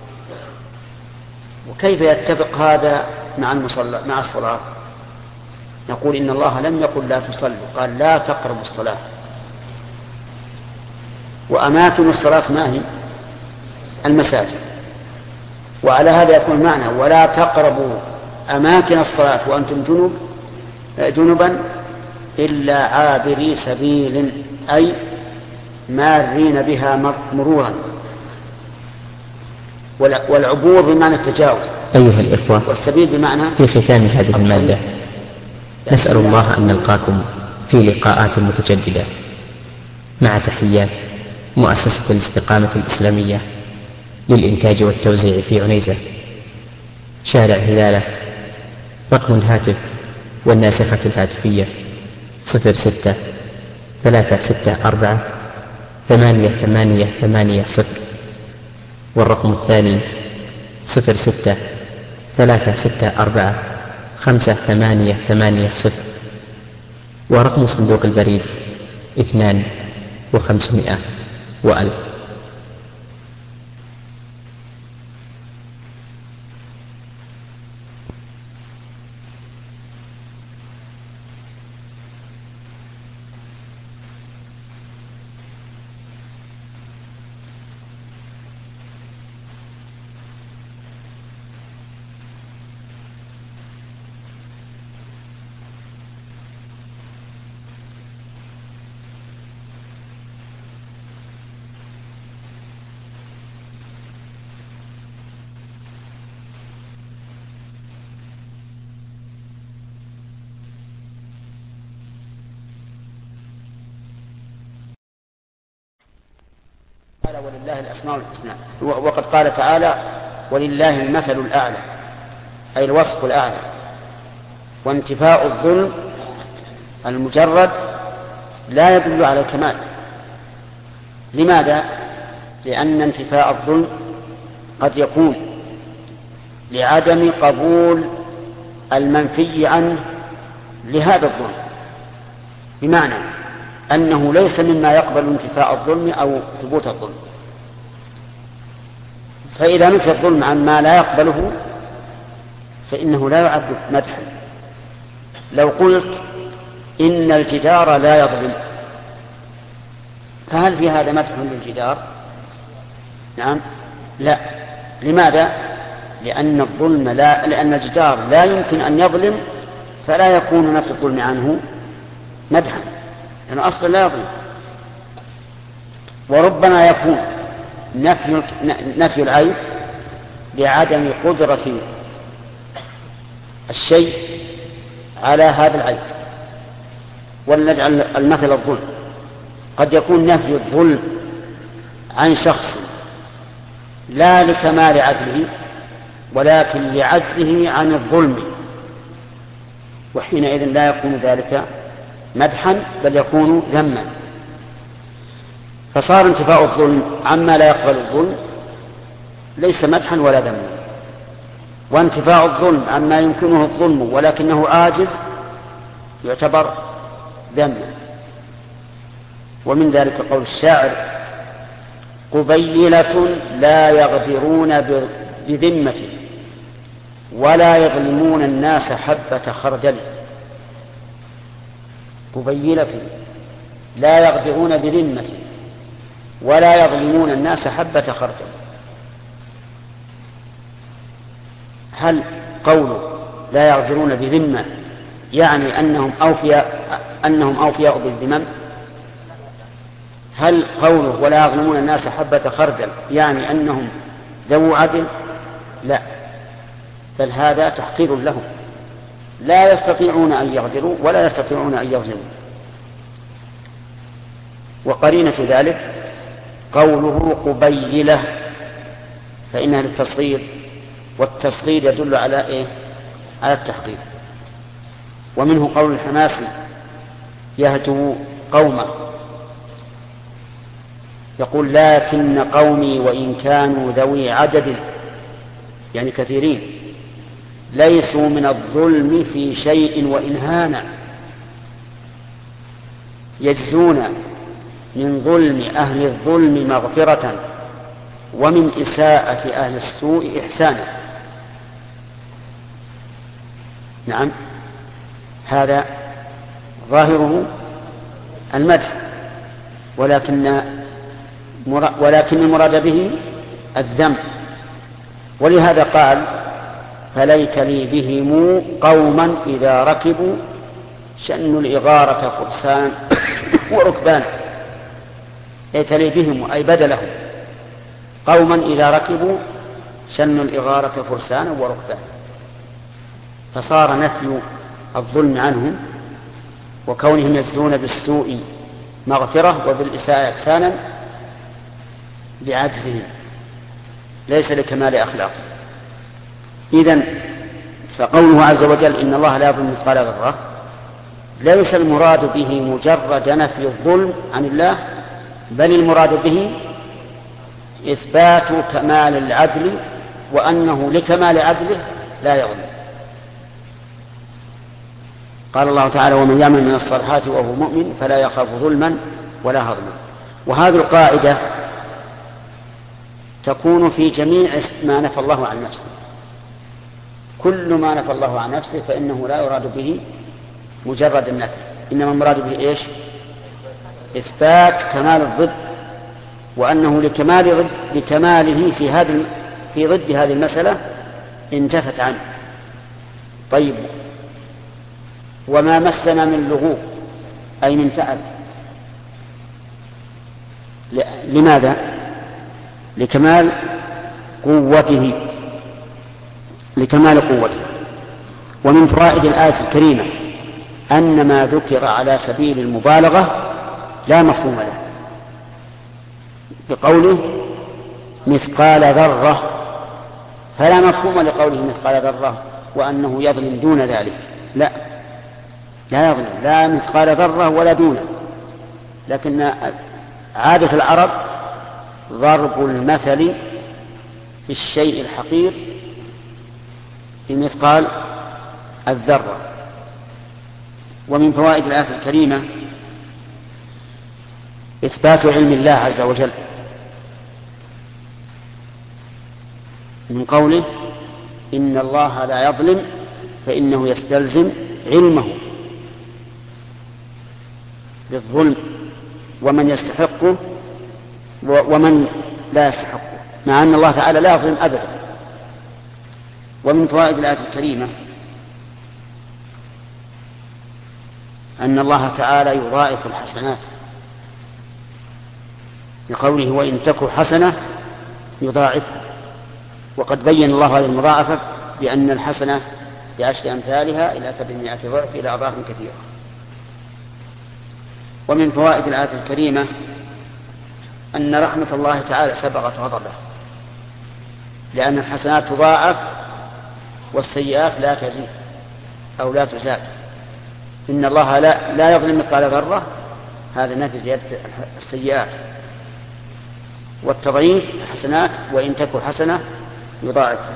وكيف يتفق هذا مع المصلى مع الصلاة؟ نقول إن الله لم يقل لا تصلوا، قال لا تقربوا الصلاة. وأماكن الصلاة ما هي؟ المساجد. وعلى هذا يكون معنى ولا تقربوا أماكن الصلاة وأنتم جنوب جنبا إلا عابري سبيل، أي مارين بها مرورا. والعبور بمعنى التجاوز. أيها الإخوة، والسبيل بمعنى في ختام هذه المادة نسأل الله أن نلقاكم في لقاءات متجددة، مع تحيات مؤسسة الاستقامة الإسلامية للإنتاج والتوزيع في عنيزة، شارع هلالة. رقم الهاتف والناسخة الهاتفية صفر ستة ثلاثة ستة أربعة ثمانية ثمانية ثمانية صفر، والرقم الثاني صفر ستة ثلاثة ستة أربعة خمسة ثمانية ثمانية صفر، ورقم صندوق البريد اثنان وخمسمائة وألف. ولله الأسماء الحسنى. وقد قال تعالى ولله المثل الأعلى، أي الوصف الأعلى. وانتفاء الظلم المجرد لا يدل على الكمال. لماذا؟ لأن انتفاء الظلم قد يكون لعدم قبول المنفي عنه لهذا الظلم، بمعنى أنه ليس مما يقبل انتفاء الظلم أو ثبوت الظلم. فإذا نفى الظلم عن ما لا يقبله فإنه لا يعد مدحا. لو قلت إن الجدار لا يظلم، فهل في هذا مدح للجدار؟ نعم، لا. لماذا؟ لأن الظلم لا لأن الجدار لا يمكن أن يظلم، فلا يكون نفي الظلم عنه مدحا، لأنه يعني أصلا لا يظلم. وربما يكون نفي نفي العيب لعدم قدرة الشيء على هذا العيب. ولنجعل المثل الظلم. قد يكون نفي الظلم عن شخص لا لكمال عدله ولكن لعجزه عن الظلم، وحينئذ لا يكون ذلك مدحا بل يكون ذما. فصار انتفاء الظلم عما لا يقبل الظلم ليس مدحا ولا ذما، وانتفاء الظلم عما يمكنه الظلم ولكنه عاجز يعتبر ذما. ومن ذلك قول الشاعر قبيلة لا يغدرون بذمة ولا يظلمون الناس حبة خردل. قبيلة لا يغدرون بذمة ولا يظلمون الناس حبة خردل. هل قوله لا يغدرون بذمة يعني أنهم أوفياء أنهم أوفياء بالذمم؟ هل قوله ولا يظلمون الناس حبة خردل يعني أنهم ذو عدل؟ لا، بل هذا تحقير لهم، لا يستطيعون أن يغدروا ولا يستطيعون أن يظلموا. وقرينة ذلك قوله قبيلة فإنها للتصغير، والتصغير يدل على إيه؟ على التحقير. ومنه قول الحماسي يهجو قومه يقول لكن قومي وإن كانوا ذوي عدد، يعني كثيرين، ليسوا من الظلم في شيء وإن هانا، يجزون من ظلم أهل الظلم مغفرة ومن إساءة أهل السوء إحسانا. نعم، هذا ظاهره المدح، ولكن ولكن المراد به الذم. ولهذا قال فليت لي بهم قوما إذا ركبوا شنوا الإغارة فرسان وركبان. ليت لي بهم أي بدلهم قوما إذا ركبوا شنوا الإغارة فرسان وركبان، فصار نفي الظلم عنهم وكونهم يجزون بالسوء مغفرة وبالإساءة إحسانا بعجزهم ليس لكمال أخلاق. إذن فقوله عز وجل إن الله لا يظلم مثقال ذرة ليس المراد به مجرد نفي الظلم عن الله، بل المراد به إثبات كمال العدل وأنه لكمال عدله لا يظلم. قال الله تعالى ومن يعمل من الصالحات وهو مؤمن فلا يخاف ظلما ولا هضما. وهذه القاعدة تكون في جميع ما نفى الله عن نفسه. كل ما نفى الله عن نفسه فإنه لا يراد به مجرد النفي، إنما المراد به إيش؟ إثبات كمال الضد، وأنه لكمال ضد لكماله في هذا في ضد هذه المسألة انتفت عنه. طيب وما مسنا من لغوب أي من تعب، لماذا؟ لكمال قوته لكمال قوته. ومن فوائد الآية الكريمة أن ما ذكر على سبيل المبالغة لا مفهوم له، بقوله مثقال ذرة فلا مفهوم لقوله مثقال ذرة وأنه يظلم دون ذلك، لا لا يظلم لا مثقال ذرة ولا دونه. لكن عادة العرب ضرب المثل في الشيء الحقير بمثقال الذرة. ومن فوائد الآية الكريمة إثبات علم الله عز وجل من قوله إن الله لا يظلم فإنه يستلزم علمه بالظلم ومن يستحقه ومن لا يستحقه، مع أن الله تعالى لا يظلم أبدا. ومن فوائد الآية الكريمة أن الله تعالى يضاعف الحسنات لقوله وإن تك حسنة يضاعفها، وقد بين الله هذه المضاعفة بأن الحسنة بعشر أمثالها إلى سبعمائة ضعف إلى أضعاف كثيرة. ومن فوائد الآية الكريمة أن رحمة الله تعالى سبقت غضبه، لأن الحسنات تضاعف والسيئات لا تزيد أو لا تزاد. إن الله لا, لا يظلم مثقال ذرة، هذا نفي زيادة السيئات، والتضعيف الحسنات وإن تكن حسنة يضاعفها.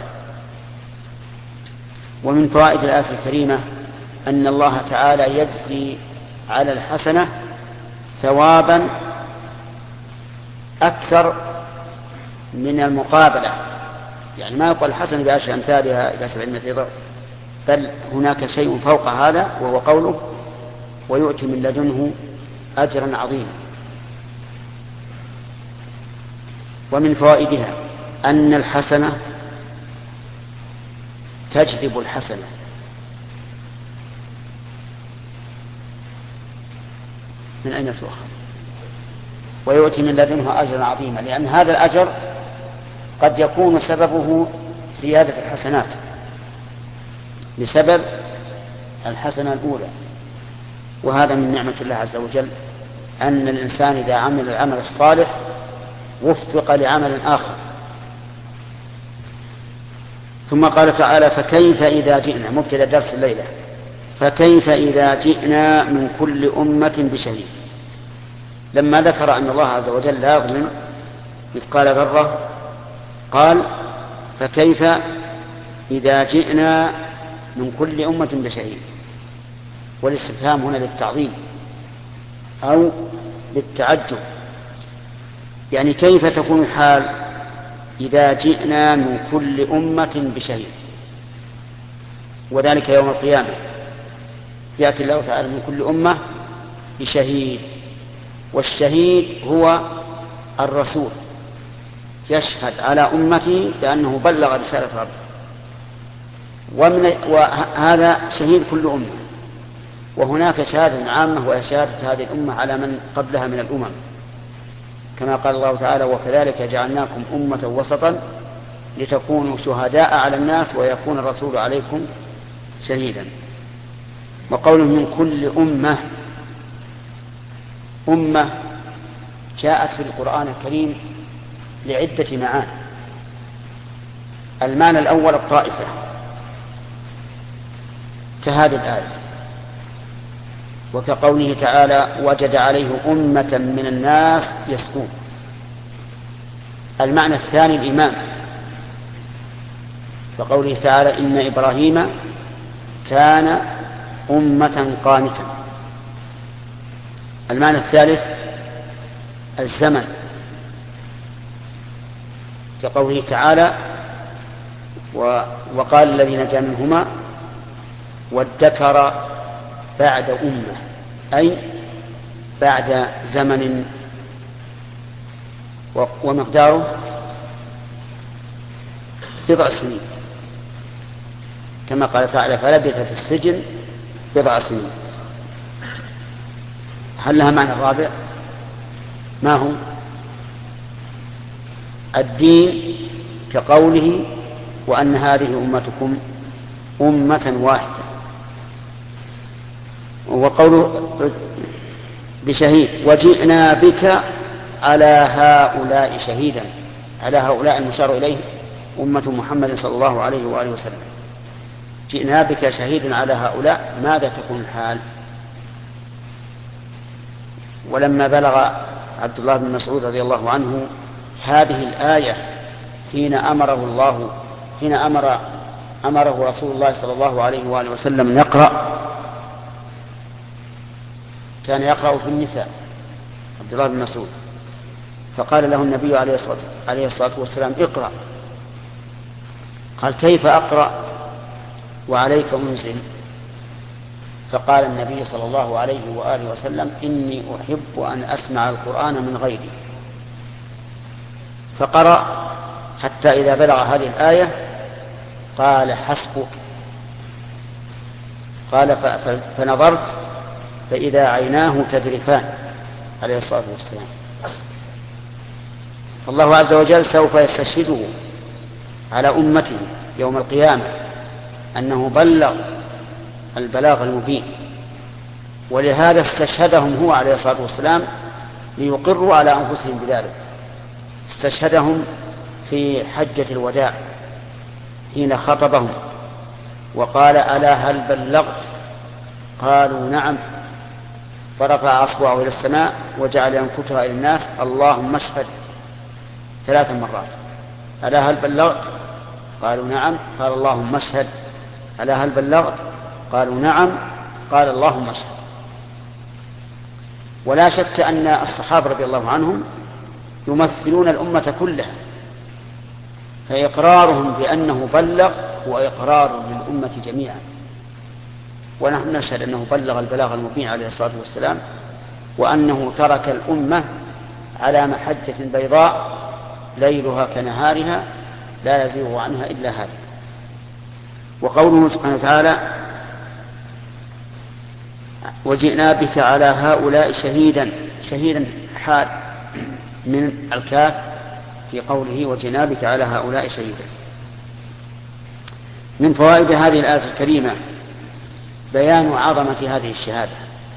ومن فوائد الآية الكريمة أن الله تعالى يجزي على الحسنة ثوابا أكثر من المقابلة، يعني ما يقول الحسنة بعشر أمثالها إلى سبعمائة ضعف، بل هناك شيء فوق هذا وهو قوله ويؤتي من لدنه أجرا عظيما. ومن فوائدها أن الحسنة تجذب الحسنة، من أين تؤخذ؟ ويؤتي من لدنه أجرا عظيما، لأن هذا الأجر قد يكون سببه زيادة الحسنات بسبب الحسنة الأولى. وهذا من نعمة الله عز وجل أن الإنسان إذا عمل العمل الصالح وفق لعمل آخر. ثم قال تعالى فكيف إذا جئنا، مبتدأ درس الليلة، فكيف إذا جئنا من كل أمة بشهيد. لما ذكر أن الله عز وجل لا يظلم مثقال ذرة قال فكيف إذا جئنا من كل أمة بشهيد، والاستفهام هنا للتعظيم أو للتعجب، يعني كيف تكون الحال إذا جئنا من كل أمة بشهيد، وذلك يوم القيامة يأتي الله تعالى من كل أمة بشهيد، والشهيد هو الرسول يشهد على أمته بأنه بلغ رسالة ربه، ومن وهذا شهيد كل أمة. وهناك شهادة عامة وهي شهادة هذه الأمة على من قبلها من الأمم، كما قال الله تعالى: وكذلك جعلناكم أمة وسطا لتكونوا شهداء على الناس ويكون الرسول عليكم شهيدا. وقوله من كل أمة، أمة جاءت في القرآن الكريم لعدة معاني. المعنى الأول الطائفة كهذه الآية، وكقوله تعالى: وجد عليه أمة من الناس يسكون. المعنى الثاني الإمام، وقوله تعالى: إن إبراهيم كان أمة قانتا. المعنى الثالث الزمن، كقوله تعالى: وقال الذي نجا منهما وادكر بعد أمة، أي بعد زمن ومقداره بضع سنين، كما قال تعالى: فلبث في السجن بضع سنين. هل لها معنى رابع؟ ما هو؟ الدين، كقوله: وأن هذه أمتكم أمة واحدة. وقوله بشهيد: وجئنا بك على هؤلاء شهيدا. على هؤلاء المشار إليه أمة محمد صلى الله عليه وآله وسلم. جئنا بك شهيدا على هؤلاء، ماذا تكون الحال؟ ولما بلغ عبد الله بن مسعود رضي الله عنه هذه الآية حين أمره الله حين أمر أمره رسول الله صلى الله عليه وآله وسلم يقرأ، كان يقرأ في النساء عبد الله بن مسعود، فقال له النبي عليه الصلاة والسلام: اقرأ. قال: كيف أقرأ وعليك أنزل؟ فقال النبي صلى الله عليه وآله وسلم: إني أحب أن أسمع القرآن من غيري. فقرأ حتى إذا بلغ هذه الآية قال: حسبك. قال: فنظرت فإذا عيناه تذرفان عليه الصلاة والسلام. فالله عز وجل سوف يستشهده على أمته يوم القيامة أنه بلغ البلاغ المبين، ولهذا استشهدهم هو عليه الصلاة والسلام ليقروا على أنفسهم بذلك. استشهدهم في حجة الوداع حين خطبهم وقال: ألا هل بلغت؟ قالوا: نعم. فرفع أصبعه إلى السماء وجعل ينكتها إلى الناس: اللهم اشهد، ثلاث مرات. ألا هل بلغت؟ قالوا: نعم. قال: اللهم اشهد. ألا هل بلغت؟ قالوا: نعم. قال: اللهم اشهد. ولا شك أن الصحابة رضي الله عنهم يمثلون الأمة كلها، فإقرارهم بأنه بلغ هو إقرار للأمة جميعا، ونحن نشهد أنه بلغ البلاغ المبين عليه الصلاة والسلام، وأنه ترك الأمة على محجة بيضاء ليلها كنهارها لا يزيغ عنها إلا هالك. وقوله سبحانه وتعالى: وجئنا بك على هؤلاء شهيدا، شهيدا حال من الكاف في قوله وجئنا بك على هؤلاء شهيدا. من فوائد هذه الآية الكريمة بيان عظمة هذه الشهادة،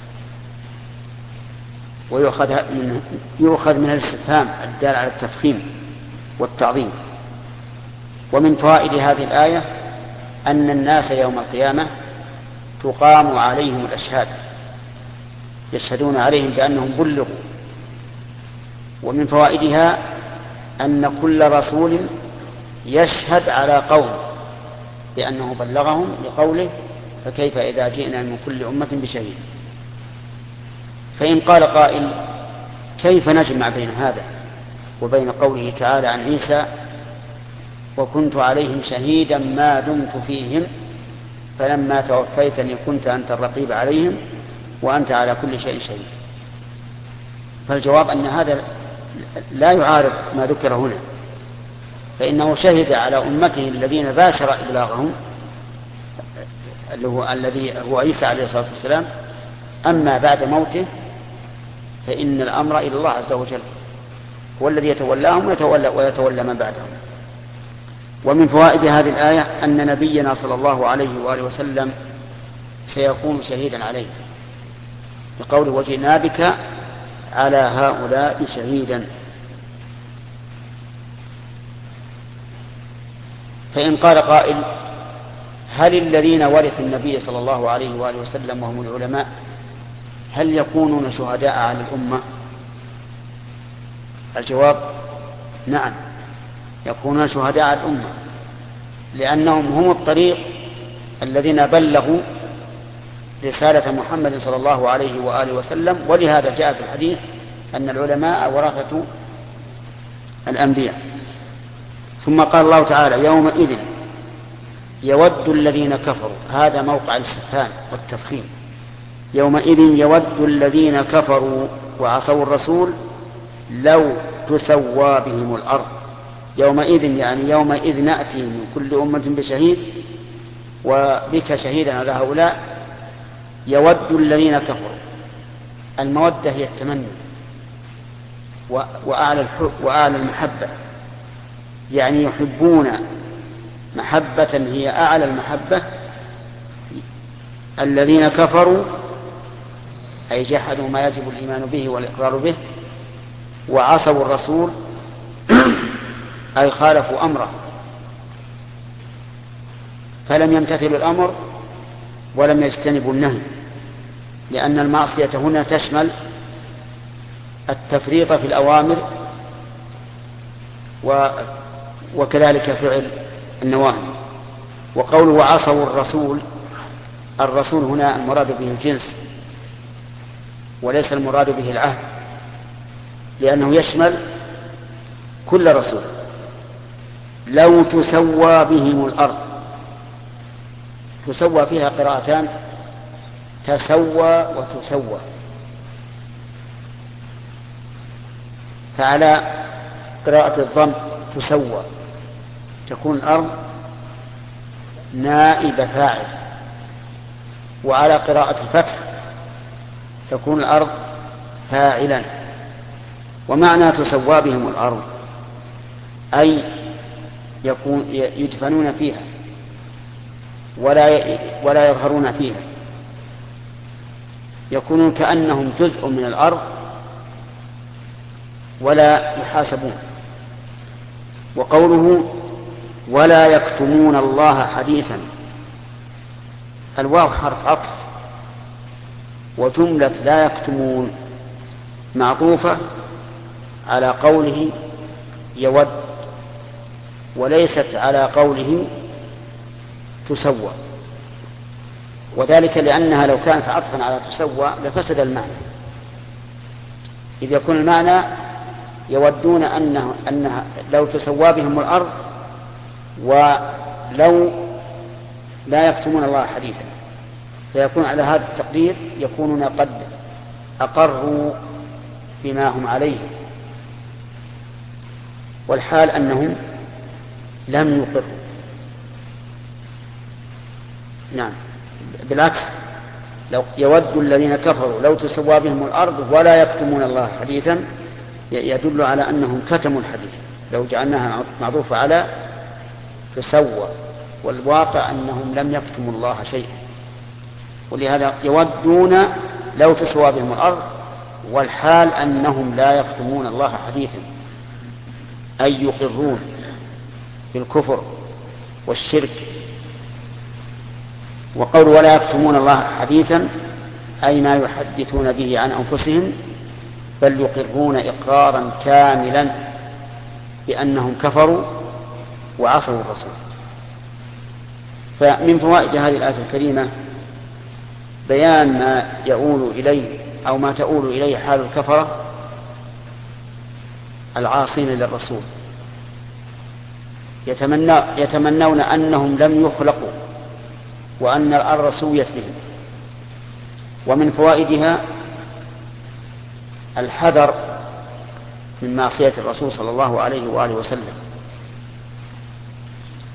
ويؤخذ من يؤخذ من الاستفهام الدال على التفخيم والتعظيم. ومن فوائد هذه الآية أن الناس يوم القيامة تقام عليهم الأشهاد، يشهدون عليهم بأنهم بلغوا. ومن فوائدها أن كل رسول يشهد على قوم بأنه بلغهم، لقوله: فكيف إذا جئنا من كل أمة بشهيد. فإن قال قائل: كيف نجمع بين هذا وبين قوله تعالى عن عيسى: وكنت عليهم شهيدا ما دمت فيهم فلما توفيتني كنت أنت الرقيب عليهم وأنت على كل شيء شهيد؟ فالجواب أن هذا لا يعارض ما ذكر هنا، فإنه شهد على أمته الذين باشر إبلاغهم اللي هو الذي هو عيسى عليه الصلاة والسلام. أما بعد موته فإن الأمر إلى الله عز وجل، هو الذي يتولاهم ويتولى, ويتولى من بعدهم. ومن فوائد هذه الآية أن نبينا صلى الله عليه وآله وسلم سيكون شهيدا عليه، بقوله وجئنا بك على هؤلاء شهيدا. فإن قال قائل هل الذين ورثوا النبي صلى الله عليه وآله وسلم وهم العلماء هل يكونون شهداء على الأمة؟ الجواب نعم، يكونون شهداء على الأمة، لأنهم هم الطريق الذين بلغوا رسالة محمد صلى الله عليه وآله وسلم. ولهذا جاء في الحديث أن العلماء ورثة الأنبياء. ثم قال الله تعالى يومئذ يود الذين كفروا، هذا موقع الاستفهام والتفخيم، يومئذ يود الذين كفروا وعصوا الرسول لو تسوى بهم الأرض. يومئذ يعني يومئذ نأتي من كل أمة بشهيد وبك شهيدا على هؤلاء. يود الذين كفروا، المودة هي التمني وأعلى الحب وأعلى المحبة، يعني يحبون محبة هي أعلى المحبة. الذين كفروا أي جحدوا ما يجب الإيمان به والإقرار به، وعصوا الرسول أي خالفوا أمره، فلم يمتثلوا الأمر ولم يجتنبوا النهي، لأن المعصية هنا تشمل التفريط في الأوامر وكذلك فعل النواهي. وقوله عصوا الرسول، الرسول هنا المراد به الجنس وليس المراد به العهد، لأنه يشمل كل رسول. لو تسوى بهم الأرض، تسوى فيها قراءتان، تسوى وتسوى. فعلى قراءة الضم تسوى تكون الأرض نائب فاعل، وعلى قراءة الفتح تكون الأرض فاعلا. ومعنى تسوى بهم الأرض أي يكون يدفنون فيها ولا ولا يظهرون فيها، يكونون كأنهم جزء من الأرض ولا يحاسبون. وقوله ولا يكتمون الله حديثا، الواو حرف عطف، وجملة لا يكتمون معطوفة على قوله يود وليست على قوله تسوى، وذلك لأنها لو كانت عطفا على تسوى لفسد المعنى، إذ يكون المعنى يودون أنه أنها لو تسوى بهم الأرض ولو لا يكتمون الله حديثا، فيكون على هذا التقدير يكونون قد أقروا بما هم عليه، والحال أنهم لم يقروا. نعم بالعكس، لو يود الذين كفروا لو تسوى بهم الأرض ولا يكتمون الله حديثا يدل على أنهم كتموا الحديث لو جعلناها معطوفة على تسوى، والواقع أنهم لم يكتموا الله شيئا. ولهذا يودون لو تسوى بهم الأرض، والحال أنهم لا يكتمون الله حديثا أي يقرون بالكفر والشرك. وقول ولا يكتمون الله حديثا أي ما يحدثون به عن أنفسهم، بل يقرون إقرارا كاملا بأنهم كفروا وعصوا الرسول. فمن فوائد هذه الآية الكريمة بيان ما يؤول إليه أو ما تؤول إليه حال الكفرة العاصين للرسول، يتمنى يتمنون أنهم لم يخلقوا وأن الأرض سويت بهم. ومن فوائدها الحذر من معصية الرسول صلى الله عليه وآله وسلم،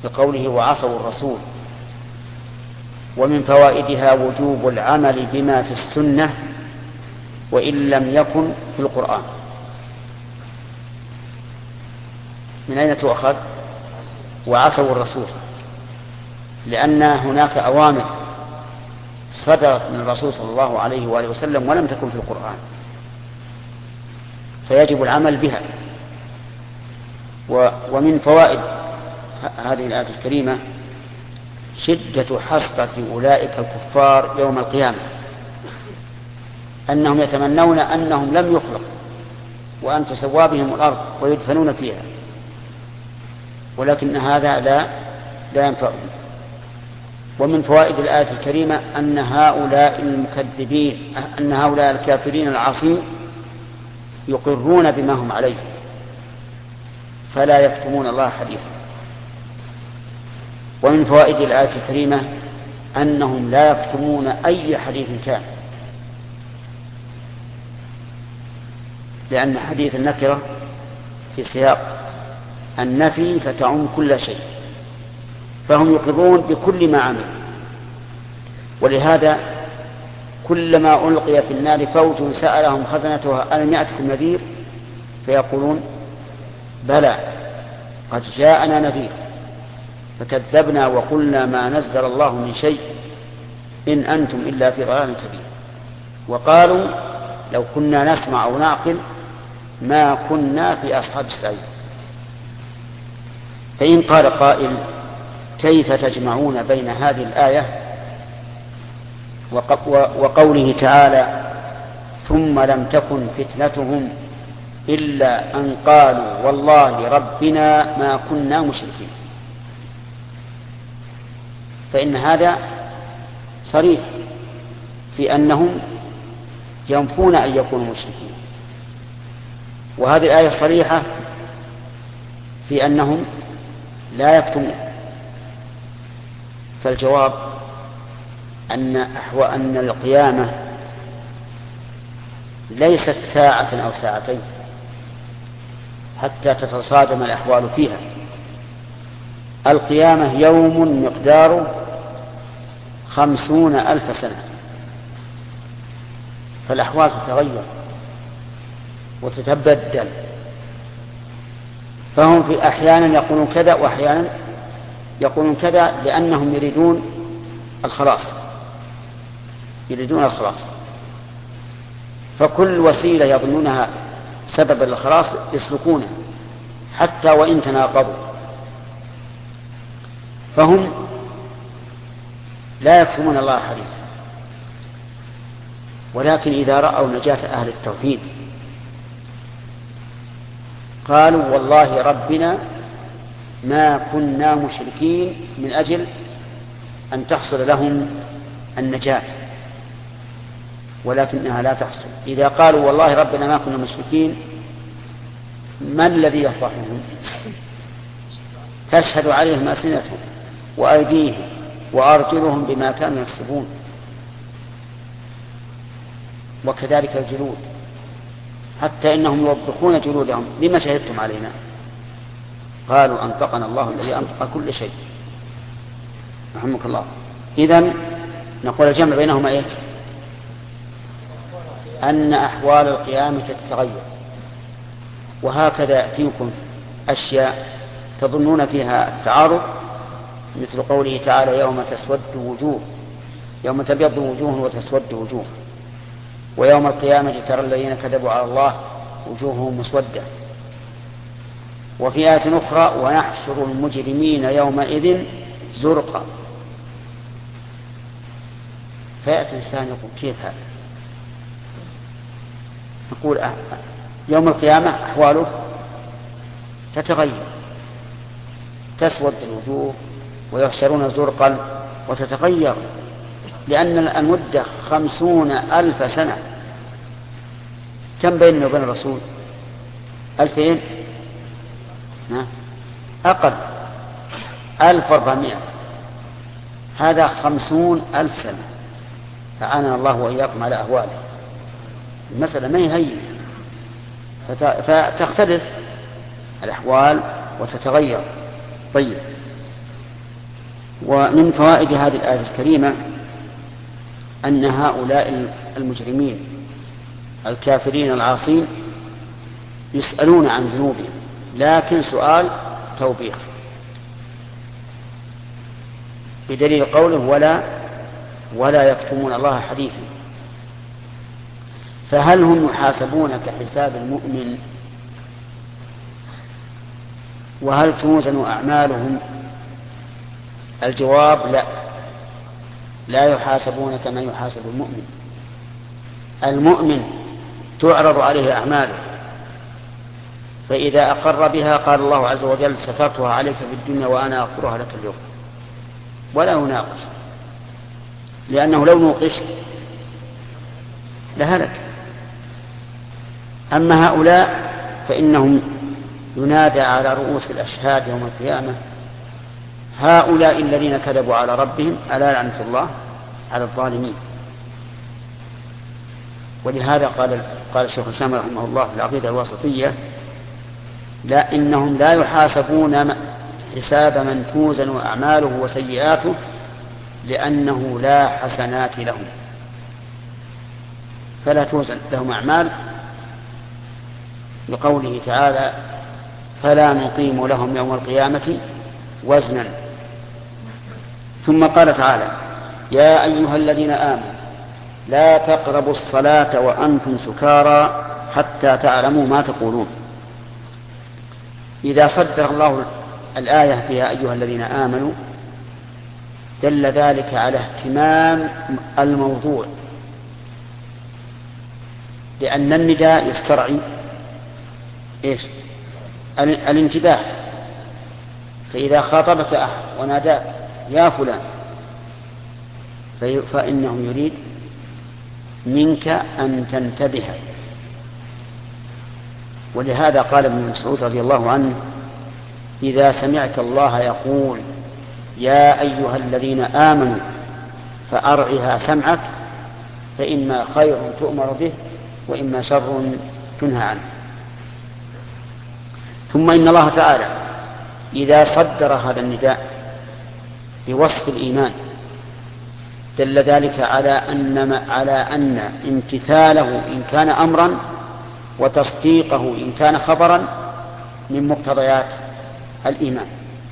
بقوله وعصوا الرسول. ومن فوائدها وجوب العمل بما في السنة وإن لم يكن في القرآن. من أين تؤخذ؟ وعصوا الرسول، لأن هناك أوامر صدرت من الرسول صلى الله عليه وآله وسلم ولم تكن في القرآن، فيجب العمل بها. ومن فوائد هذه الآية الكريمة شدة حسرة أولئك الكفار يوم القيامة، أنهم يتمنون أنهم لم يخلقوا وأن تسوى بهم الأرض ويدفنون فيها، ولكن هذا لا لا ينفعهم. ومن فوائد الآية الكريمة أن هؤلاء المكذبين أن هؤلاء الكافرين العاصين يقرون بما هم عليه فلا يكتمون الله حديثا. ومن فوائد الآية الكريمة أنهم لا يكتمون أي حديث كان، لأن حديث النكرة في سياق النفي فتعم كل شيء، فهم يقرون بكل ما عمل. ولهذا كلما ألقي في النار فوج سألهم خزنتها ألم يأتكم نذير فيقولون بلى قد جاءنا نذير فكذبنا وقلنا ما نزل الله من شيء إن أنتم إلا في ضلال كبير. وقالوا لو كنا نسمع أو نعقل ما كنا في أصحاب السعير. فإن قال قائل كيف تجمعون بين هذه الآية وقوله تعالى ثم لم تكن فتنتهم إلا أن قالوا والله ربنا ما كنا مشركين؟ فإن هذا صريح في أنهم ينفون أن يكونوا مشركين، وهذه الآية صريحة في أنهم لا يكتمون. فالجواب أن أحوى أن القيامة ليست ساعة أو ساعتين حتى تتصادم الأحوال فيها. القيامة يوم مقداره خمسون ألف سنة، فالأحوال تتغير وتتبدل، فهم في أحيانا يقولون كذا وأحيانا يقولون كذا لأنهم يريدون الخلاص يريدون الخلاص فكل وسيلة يظنونها سبب الخلاص يسلكونها حتى وإن تناقضوا. فهم لا يكتمون الله حديثا، ولكن إذا رأوا نجاة أهل التوحيد قالوا والله ربنا ما كنا مشركين، من أجل أن تحصل لهم النجاة، ولكنها لا تحصل. إذا قالوا والله ربنا ما كنا مشركين ما الذي يفرحهم؟ تشهد عليهم ألسنتهم وأيديهم وأرجلهم بما كانوا يكسبون، وكذلك الجلود، حتى إنهم يوبخون جلودهم لما شهدتم علينا؟ قالوا أنطقنا الله الذي أنطق كل شيء. رحمك الله. إذن نقول الجمع بينهما إيه؟ أن أحوال القيامة تتغير، وهكذا يأتيكم أشياء تظنون فيها التعارض، مثل قوله تعالى يوم تسود وجوه يوم تبيض وجوه وتسود وجوه، ويوم القيامة ترى الذين كذبوا على الله وجوههم مسودة. وفي آية أخرى ونحشر المجرمين يومئذ زرقا. فيأتي الإنسان يقول كيف هذا؟ نقول أه يوم القيامة أحواله تتغير، تسود الوجوه ويحشرون زرقا وتتغير، لأن المدة خمسون ألف سنة. كم بيننا وبين الرسول؟ ألفين أقل، ألف وأربعمائة. هذا خمسون ألف سنة. أعاننا الله وإياكم على أهواله. المسألة ما هي هي، فتختلف الأحوال وتتغير. طيب، ومن فوائد هذه الآية الكريمة أن هؤلاء المجرمين الكافرين العاصين يسألون عن ذنوبهم، لكن سؤال توبيخ، بدليل قوله ولا ولا يكتمون الله حديثا. فهل هم يحاسبون كحساب المؤمن؟ وهل توزن أعمالهم؟ الجواب لا، لا يحاسبون كما يحاسب المؤمن. المؤمن تعرض عليه أعماله، فإذا أقر بها قال الله عز وجل سترتها عليك في الدنيا وأنا أغفرها لك اليوم، ولا يناقش، لأنه لو نوقش لهلك. أما هؤلاء فإنهم ينادى على رؤوس الأشهاد يوم القيامة هؤلاء الذين كذبوا على ربهم ألا لعنة الله على الظالمين. ولهذا قال قال الشيخ الإسلام رحمه الله في العقيدة الواسطية لا إنهم لا يحاسبون حساب من توزن أعماله وسيئاته، لأنه لا حسنات لهم، فلا توزن لهم أعمال، لقوله تعالى فلا نقيم لهم يوم القيامة وزنا. ثم قال تعالى يا أيها الذين آمنوا لا تقربوا الصلاة وأنتم سكارى حتى تعلموا ما تقولون. إذا صدر الله الآية يا أيها الذين آمنوا دل ذلك على اهتمام الموضوع، لأن النداء يسترعي إيش؟ الانتباه. فإذا خاطبك أحد وناداك يا فلان فإنه يريد منك أن تنتبه. ولهذا قال ابن مسعود رضي الله عنه إذا سمعت الله يقول يا أيها الذين آمنوا فأرعها سمعك فإما خير تؤمر به وإما شر تنهى عنه. ثم إن الله تعالى إذا صدر هذا النداء بوصف الإيمان دل ذلك على أن, على أن امتثاله إن كان أمرا وتصديقه إن كان خبرا من مقتضيات الإيمان،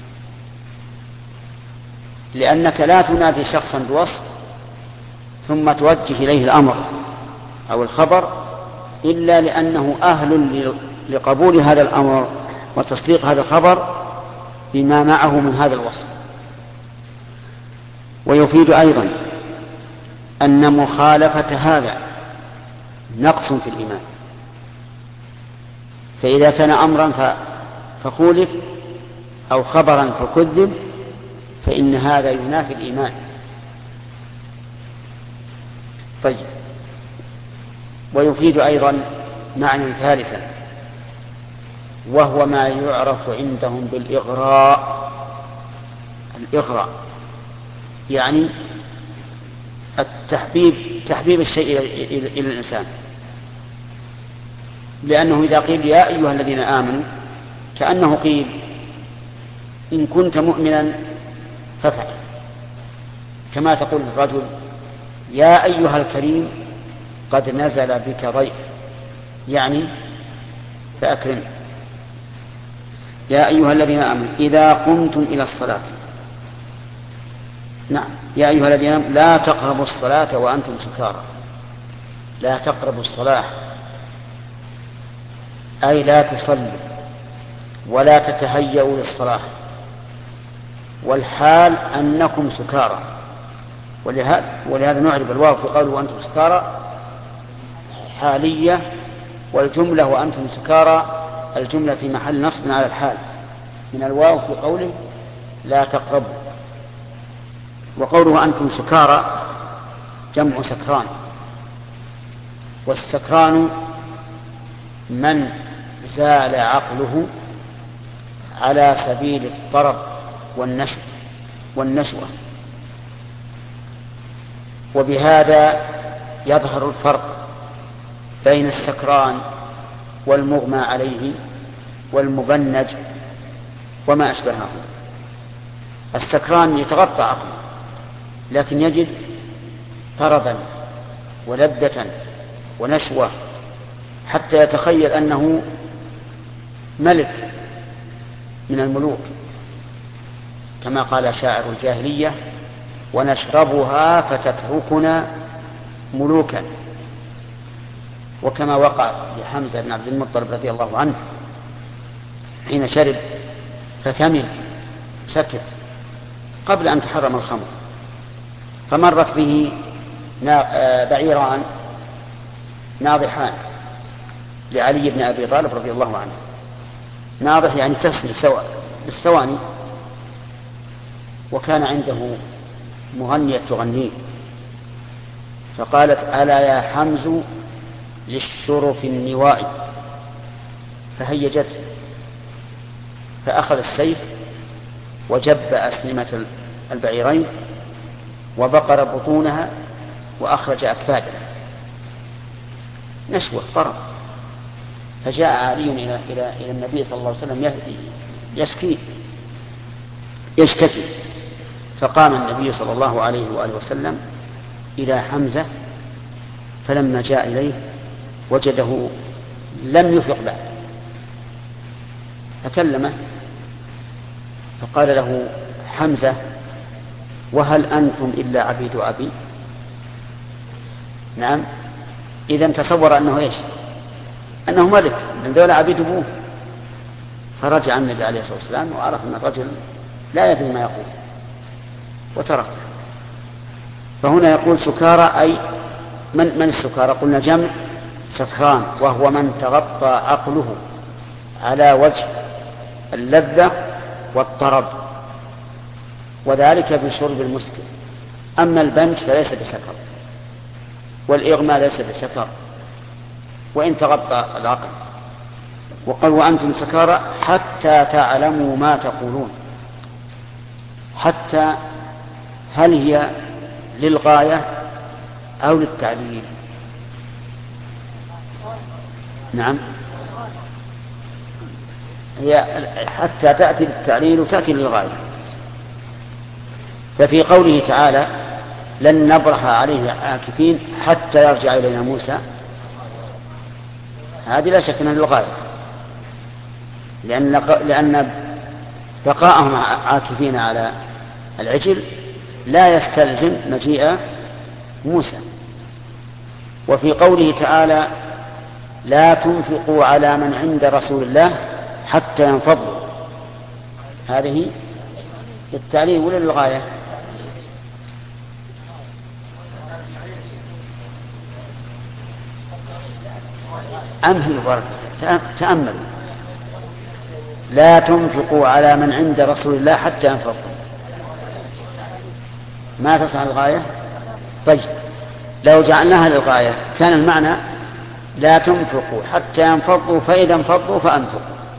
لأنك لا تنادي شخصا بوصف ثم توجه إليه الأمر أو الخبر إلا لأنه أهل لقبول هذا الأمر وتصديق هذا الخبر بما معه من هذا الوصف. ويفيد أيضا أن مخالفة هذا نقص في الإيمان، فإذا كان أمرا فخولف أو خبرا فكذب فإن هذا ينافي الإيمان. طيب، ويفيد أيضا معنى ثالثا وهو ما يعرف عندهم بالإغراء. الإغراء يعني التحبيب، تحبيب الشيء إلى الإنسان، لأنه إذا قيل يا أيها الذين آمنوا كأنه قيل إن كنت مؤمنا فافعل، كما تقول الرجل يا أيها الكريم قد نزل بك ضيف، يعني فأكرم. يا أيها الذين آمنوا إذا قمتم إلى الصلاة، نعم يا أيها الذين آمنوا لا تقربوا الصلاة وأنتم سكارى. لا تقربوا الصلاة أي لا تصلوا ولا تتهيئوا للصلاة، والحال أنكم سكارى. ولهذا, ولهذا نعرب الواو في قوله وأنتم سكارى حالية، والجملة وأنتم سكارى الجملة في محل نصب على الحال من الواو في قوله لا تقربوا. وقوله أنتم سكارى جمع سكران، والسكران من زال عقله على سبيل الطرب والنشو والنشوة. وبهذا يظهر الفرق بين السكران والمغمى عليه والمبنج وما أشبهه. السكران يتغطى عقله لكن يجد طربا ولذة ونشوة حتى يتخيل أنه ملك من الملوك، كما قال شاعر الجاهلية: ونشربها فتتركنا ملوكا. وكما وقع لحمزة بن عبد المطلب رضي الله عنه حين شرب فثمن سكر قبل أن تحرم الخمر، فمرت به بعيران ناضحان لعلي بن أبي طالب رضي الله عنه. ناضح يعني تسني سواء بالثواني، وكان عنده مغنية تغنيه، فقالت: ألا يا حمز للشرف النواء، فهيجته، فأخذ السيف وجب أسنمة البعيرين وبقر بطونها وأخرج أكبادها، نشوة طرب. فجاء علي إلى, إلى, إلى النبي صلى الله عليه وسلم يشكي يشتكي، فقام النبي صلى الله عليه وآله وسلم إلى حمزة، فلما جاء إليه وجده لم يفق بعد، فكلمه فقال له حمزة: وهل أنتم إلا عبيد أبي؟ نعم، إذن تصور أنه إيش؟ أنه ملك من ذولا عبيد أبوه. فرجع النبي عليه الصلاة والسلام وعرف أن الرجل لا يدري ما يقول وتركه. فهنا يقول سكارى، أي من, من السكارى؟ قلنا جمع سكران، وهو من تغطى عقله على وجه اللذة والطرب، وذلك بشرب المسكر. أما البنج فليس بسكر، والإغماء ليس بسكر وإن تغطى العقل. وقال: وأنتم سكارى حتى تعلموا ما تقولون. حتى هل هي للغاية أو للتعليل؟ نعم، هي حتى تأتي للتعليل وتأتي للغاية. ففي قوله تعالى: لن نبرح عليه عاكفين حتى يرجع إلينا موسى، هذه لا شك أنها للغاية، لأن, لأن بقاءهم عاكفين على العجل لا يستلزم مجيء موسى. وفي قوله تعالى: لا تنفقوا على من عند رسول الله حتى ينفضوا، هذه للتعليل ولا للغاية؟ أمهل البركة، تأملوا: لا تنفقوا على من عند رسول الله حتى ينفضوا، ما تصح الغاية؟ طيب، لو جعلناها للغاية كان المعنى: لا تنفقوا حتى ينفضوا، فإذا انفضوا فأنفقوا،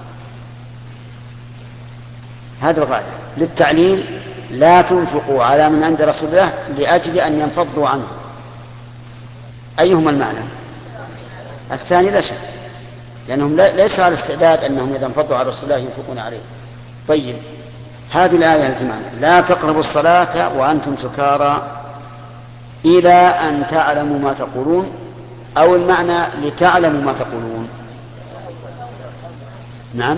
هذا الغاية. للتعليل: لا تنفقوا على من عند رسول الله لأجل أن ينفضوا عنه. أيهما المعنى؟ الثاني لا شك، لأنهم ليس على استعداد أنهم إذا انفضوا على رسول الله ينفقون عليه. طيب، هذه الآية التي معنا: لا تقربوا الصلاة وأنتم سكارى إلى أن تعلموا ما تقولون، أو المعنى لتعلموا ما تقولون؟ نعم،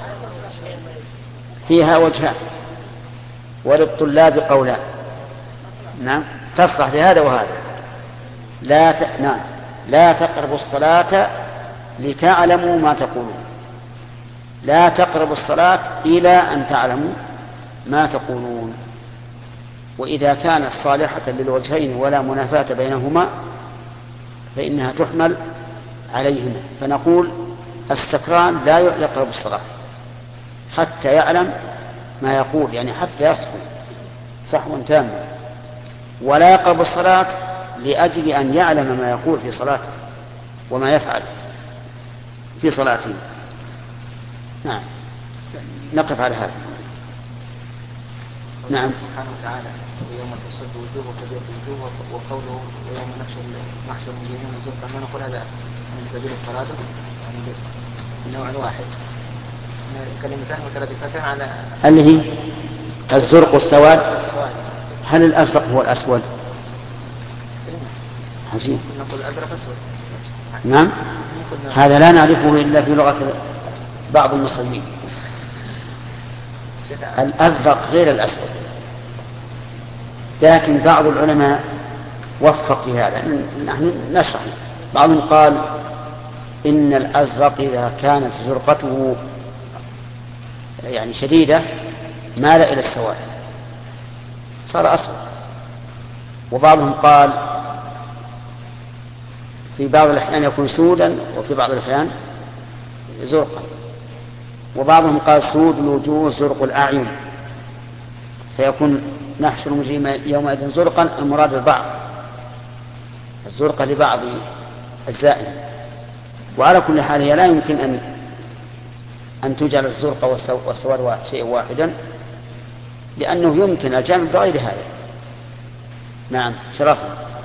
فيها وجهان وللطلاب قولان. نعم، تصلح لهذا وهذا. لا ت... نعم، لا تقربوا الصلاة لتعلموا ما تقولون، لا تقربوا الصلاة إلى أن تعلموا ما تقولون. وإذا كانت صالحة للوجهين ولا منافاة بينهما فإنها تحمل عليهما، فنقول: السكران لا يقرب الصلاة حتى يعلم ما يقول، يعني حتى يصحو صحوا تاما، ولا يقرب الصلاة لأجل أن يعلم ما يقول في صلاته وما يفعل في صلاته. نعم، نقف على هذا. نعم، سبحانه وتعالى: ويوم تشد وجوه وتبيض وجوه، وقوله: ويوم نحشر المجرمين زرقا، ما نقول هذا من سبيل الفرادة، يعني نوع واحد، كلمتان مترادفتان على اللي هي الزرق والسواد. هل الأزرق هو الأسود؟ عجيب. نقول أزرق أسود. نعم، هذا لا نعرفه إلا في لغة بعض المصريين. الأزرق غير الأسود، لكن بعض العلماء وفق في هذا. نحن نشرح. بعضهم قال إن الأزرق إذا كانت زرقته يعني شديدة مال إلى السواد صار أسود. وبعضهم قال في بعض الأحيان يكون سودا وفي بعض الأحيان زرقا. وبعضهم قال سود الوجوه زرق الأعين، فيكون نحشر المجرم يومئذ زرقا المراد البعض الزرق لبعض الزائد. وعلى كل حال هي لا يمكن أن أن تجعل الزرق والسواد شيء واحدا، لأنه يمكن الجمع بغير هذا. نعم شرف.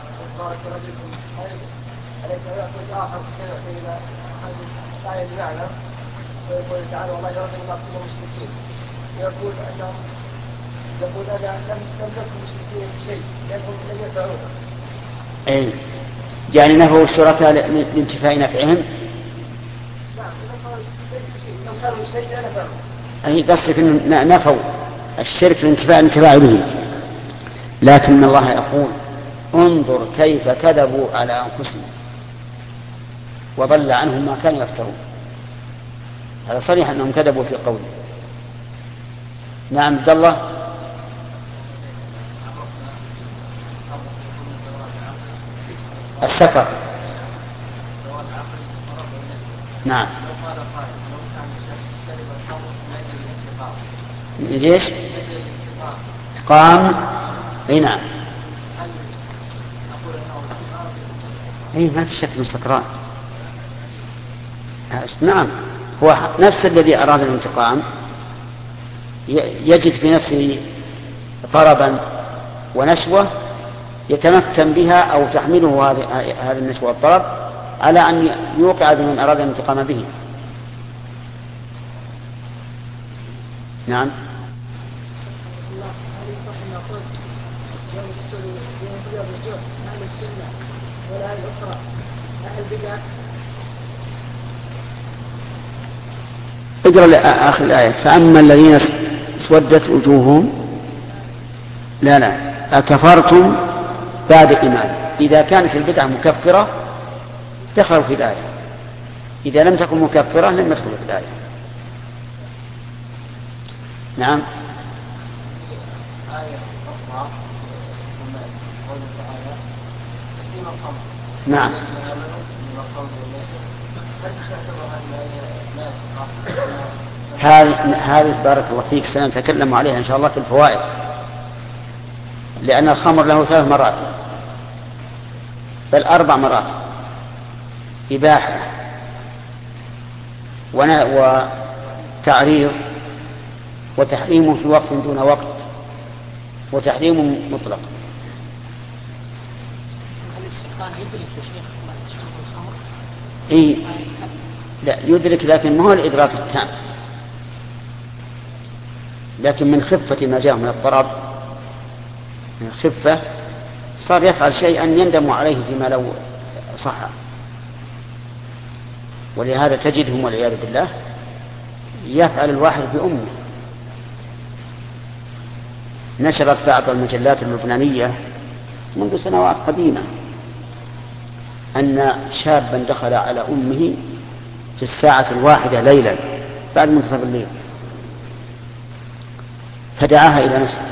أليس هناك وجه آخر إلى آية المعنى ويقول تعالى والله يرد المقتول المشركين، ويقول أنهم يقول أنا لم تملكوا المشركين بشيء لأنهم لم يفعلون. أي يعني نفوا الشركاء لانتفاء نفعهم. نعم لو كانوا شيء لا نفعوا. أي قصدك أن نفوا الشرك لانتفاء انتفاع به، لكن الله يقول انظر كيف كذبوا على أنفسهم وضل عنهم ما كانوا يفترون. هذا صريح أنهم كذبوا في قوله. نعم عبد الله. السفر. نعم ليش قام. اي نعم اي ما في شك من سكران. نعم هو نفس الذي أراد الانتقام يجد في نفسه طربا ونشوة يتمكن بها أو تحمله هذه النشوة والطرب على أن يوقع بمن أراد الانتقام به. نعم اقرأ آخر الآية. فأما الذين اسودت وجوههم لا لا أكفرتم بعد إيمان. إذا كانت البدعة مكفرة دخلوا في الآية، إذا لم تكن مكفرة لم يدخلوا في الآية. نعم نعم هذه بارك الله فيك سنتكلم عليها إن شاء الله في الفوائد، لأن الخمر له ثلاث مرات بل أربع مرات: إباحة وتعريض وتحريم في وقت دون وقت وتحريم مطلق. إيه لا يدرك، لكن ما هو الإدراك التام، لكن من خفة ما جاء من الطرب من الخفة صار يفعل شيئا يندم عليه فيما لو صح. ولهذا تجدهم والعياذ بالله يفعل الواحد بأمه. نشرت بعض المجلات اللبنانية منذ سنوات قديمة أن شابا دخل على أمه في الساعة الواحدة ليلا بعد منتصف الليل فدعاها إلى نفسه،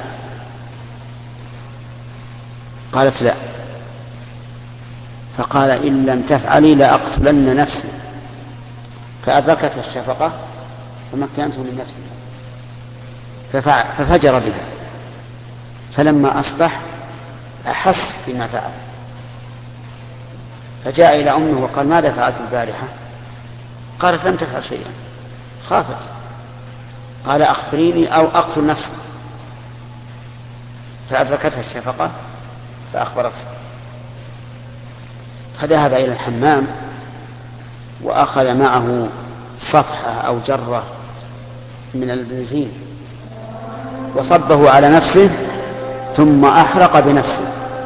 قالت لا، فقال إن لم تفعلي لأقتلن نفسي، فأدركت الشفقة فمكنته من نفسه ففجر بها. فلما أصبح أحس بما فعل فجاء إلى أمه وقال ماذا فعلت البارحة؟ قالت لم تفعل شيئا، خافت. قال أخبريني أو أقتل نفسي، فأدركتها الشفقة فأخبرته، فذهب إلى الحمام وأخذ معه صفحة أو جرة من البنزين وصبه على نفسه ثم أحرق بنفسه.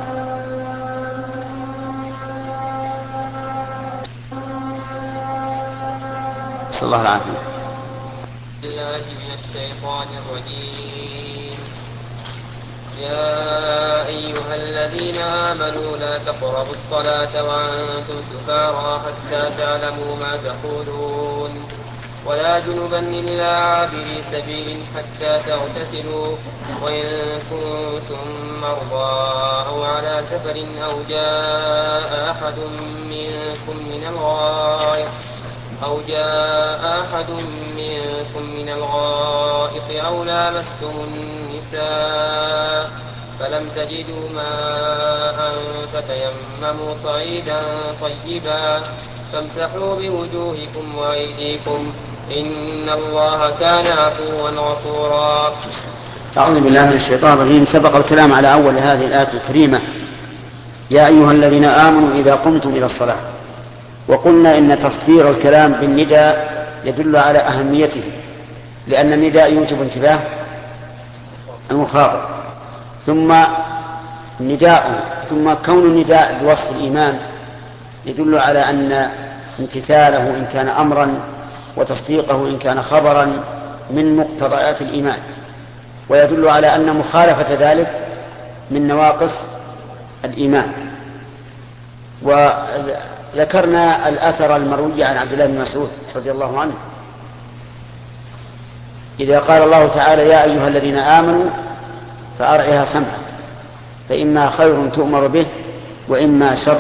صلى الله العافية. الله من الشيطان الرجيم. يا أيها الذين آمنوا لا تقربوا الصلاة وأنتم سكارى حتى تعلموا ما تقولون ولا جنبا إلا عابري سبيل حتى تغتسلوا وإن كنتم مرضى أو على سفر أو جاء أحد منكم من الغائط أو جاء أحد منكم من الغائط أو لامستم النساء فلم تجدوا ماء فتيمموا صعيدا طيبا فامسحوا بوجوهكم وأيديكم إن الله كان عفوا غفورا. أعوذ بالله من الشيطان الرجيم. سبق الكلام على أول هذه الآية الكريمة يا أيها الذين آمنوا إذا قمتم إلى الصلاة، وقلنا إن تصدير الكلام بالنداء يدل على أهميته، لأن النداء يوجب انتباه المخاطب، ثم نداء ثم كون النداء بوصف الإيمان يدل على أن امتثاله إن كان أمرا وتصديقه إن كان خبرا من مقتضيات الإيمان، ويدل على أن مخالفة ذلك من نواقص الإيمان. وذكرنا الأثر المروي عن عبد الله بن مسعود رضي الله عنه إذا قال الله تعالى يا أيها الذين آمنوا فأرعها سمعك فإما خير تؤمر به وإما شر.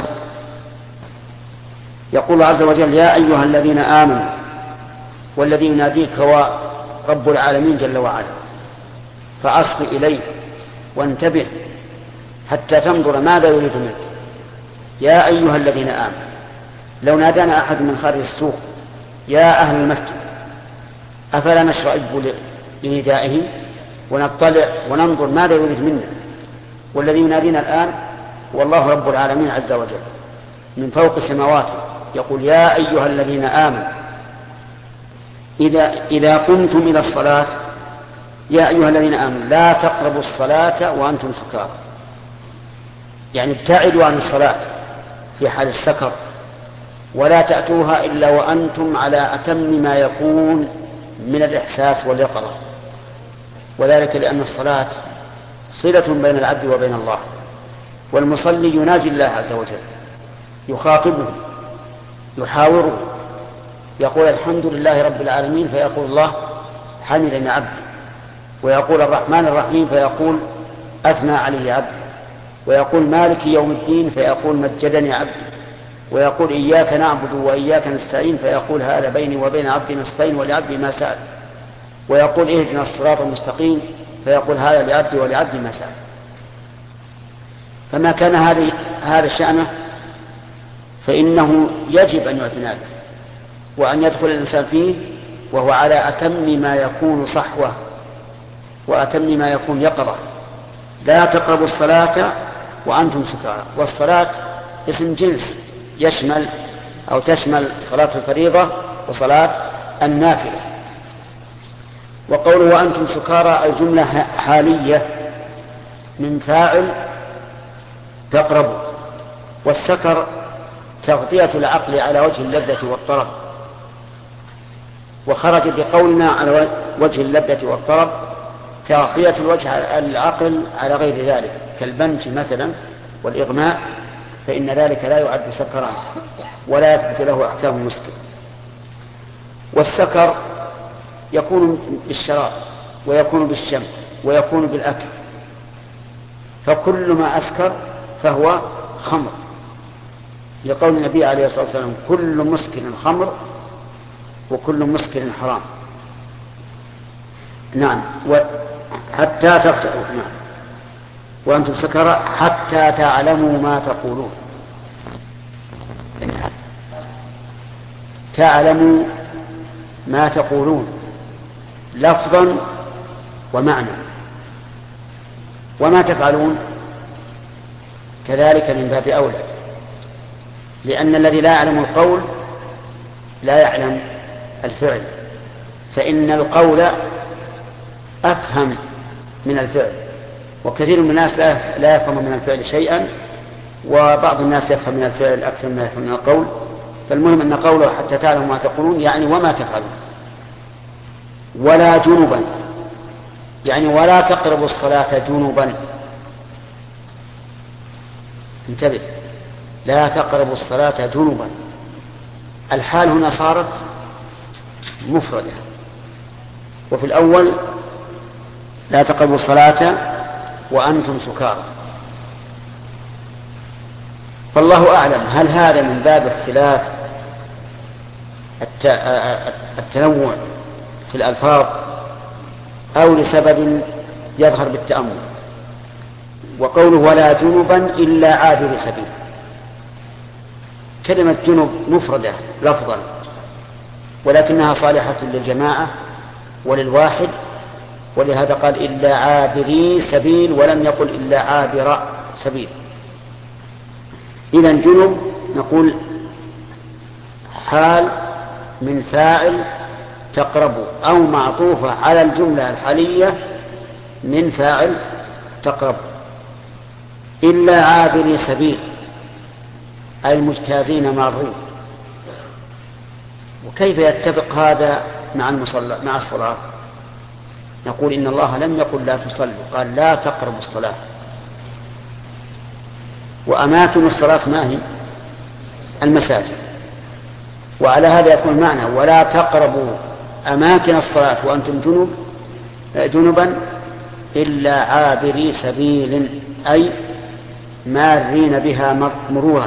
يقول عز وجل يا أيها الذين آمنوا، والذي يناديك هو رب العالمين جل وعلا، فأصغ إليه وانتبه حتى تنظر ماذا يريد منك. يا أيها الذين آمنوا، لو نادانا أحد من خارج السوق يا أهل المسجد أفلا نشرئب لندائه ونطلع وننظر ماذا يريد منا؟ والذي ينادينا الآن والله رب العالمين عز وجل من فوق سماواته يقول يا أيها الذين آمنوا إذا, إذا قمتم إلى الصلاة يا أيها الذين آمنوا لا تقربوا الصلاة وأنتم سكارى، يعني ابتعدوا عن الصلاة في حال السكر، ولا تأتوها إلا وأنتم على أتم ما يكون من الإحساس واليقظة، وذلك لأن الصلاة صلة بين العبد وبين الله، والمصلي يناجي الله عز وجل، يخاطبه، يحاوره، يقول الحمد لله رب العالمين فيقول الله حمدني عبدي، ويقول الرحمن الرحيم فيقول أثنى علي عبدي، ويقول مالك يوم الدين فيقول مجدني عبدي، ويقول إياك نعبد وإياك نستعين فيقول هذا بيني وبين عبدي نصفين ولعبدي ما سأل، ويقول اهدنا الصراط المستقيم فيقول هذا لعبدي ولعبدي ما سأل. فما كان هذه هذا شأنه فإنه يجب أن يعتنى به وأن يدخل الإنسان فيه وهو على أتم ما يكون صحوة وأتم ما يكون يقظة. لا تقربوا الصلاة وأنتم سكارى، والصلاة اسم جنس يشمل أو تشمل صلاة الفريضة وصلاة النافلة. وقوله وأنتم سكارى الجملة حالية من فاعل تقربوا، والسكر تغطية العقل على وجه اللذة والطرب، وخرج بقولنا على وجه اللذة والطرب تغطية الوجه العقل على غير ذلك كالبنج مثلا والإغماء، فإن ذلك لا يعد سكران ولا يثبت له أحكام المسكر. والسكر يكون بالشراب ويكون بالشم ويكون بالأكل، فكل ما أسكر فهو خمر، لقول النبي عليه الصلاة والسلام كل مسكر خمر وكل مسكر حرام. نعم، حتى تفتحوا نعم وأنتم سكرى حتى تعلموا ما تقولون. تعلموا ما تقولون لفظا ومعنى، وما تفعلون كذلك من باب أولى، لأن الذي لا يعلم القول لا يعلم الفعل، فإن القول أفهم من الفعل، وكثير من الناس لا يفهم من الفعل شيئا، وبعض الناس يفهم من الفعل أكثر ما يفهم من القول. فالمهم أن قوله حتى تعلموا ما تقولون يعني وما تفعلون. ولا جنبا يعني ولا تقربوا الصلاة جنبا. انتبه، لا تقربوا الصلاة جنبا. الحال هنا صارت مفردة، وفي الأول لا تقربوا الصلاة وأنتم سكارى. فالله أعلم هل هذا من باب اختلاف التنوع في الألفاظ أو لسبب يظهر بالتأمل. وقوله ولا جنبا إلا عابر سبيل، كلمة جنب مفردة لفظا، ولكنها صالحة للجماعة وللواحد، ولهذا قال إلا عابري سبيل ولم يقل إلا عابر سبيل. إذن جنب نقول حال من فاعل تقرب، أو معطوفة على الجملة الحالية من فاعل تقرب. إلا عابري سبيل أي المجتازين مارين. وكيف يتفق هذا مع المصلى مع الصلاة؟ نقول إن الله لم يقل لا تصلوا، قال لا تقربوا الصلاة. وأماكن الصلاة ما هي؟ المساجد. وعلى هذا يكون معنى ولا تقربوا أماكن الصلاة وأنتم جنوب جنبا إلا عابري سبيل أي مارين بها مرورا.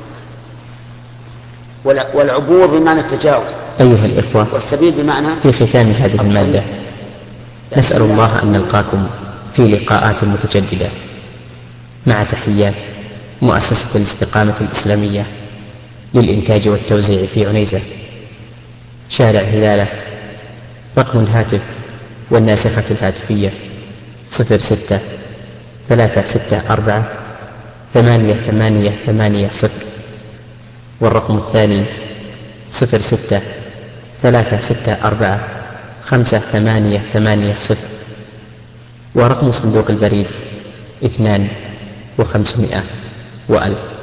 والعبور بمعنى التجاوز أيها الإخوة، والسبيل بمعنى في ختام هذه المادة نسأل الله أن نلقاكم في لقاءات متجددة، مع تحيات مؤسسة الاستقامة الإسلامية للإنتاج والتوزيع في عنيزة، شارع هلالة. رقم الهاتف والناسخة الهاتفية صفر ستة ثلاثة ستة أربعة ثمانية ثمانية ثمانية صفر، والرقم الثاني صفر ستة ثلاثة ستة أربعة خمسة ثمانية ثمانية صفر، ورقم صندوق البريد اثنان وخمسمائة وألف.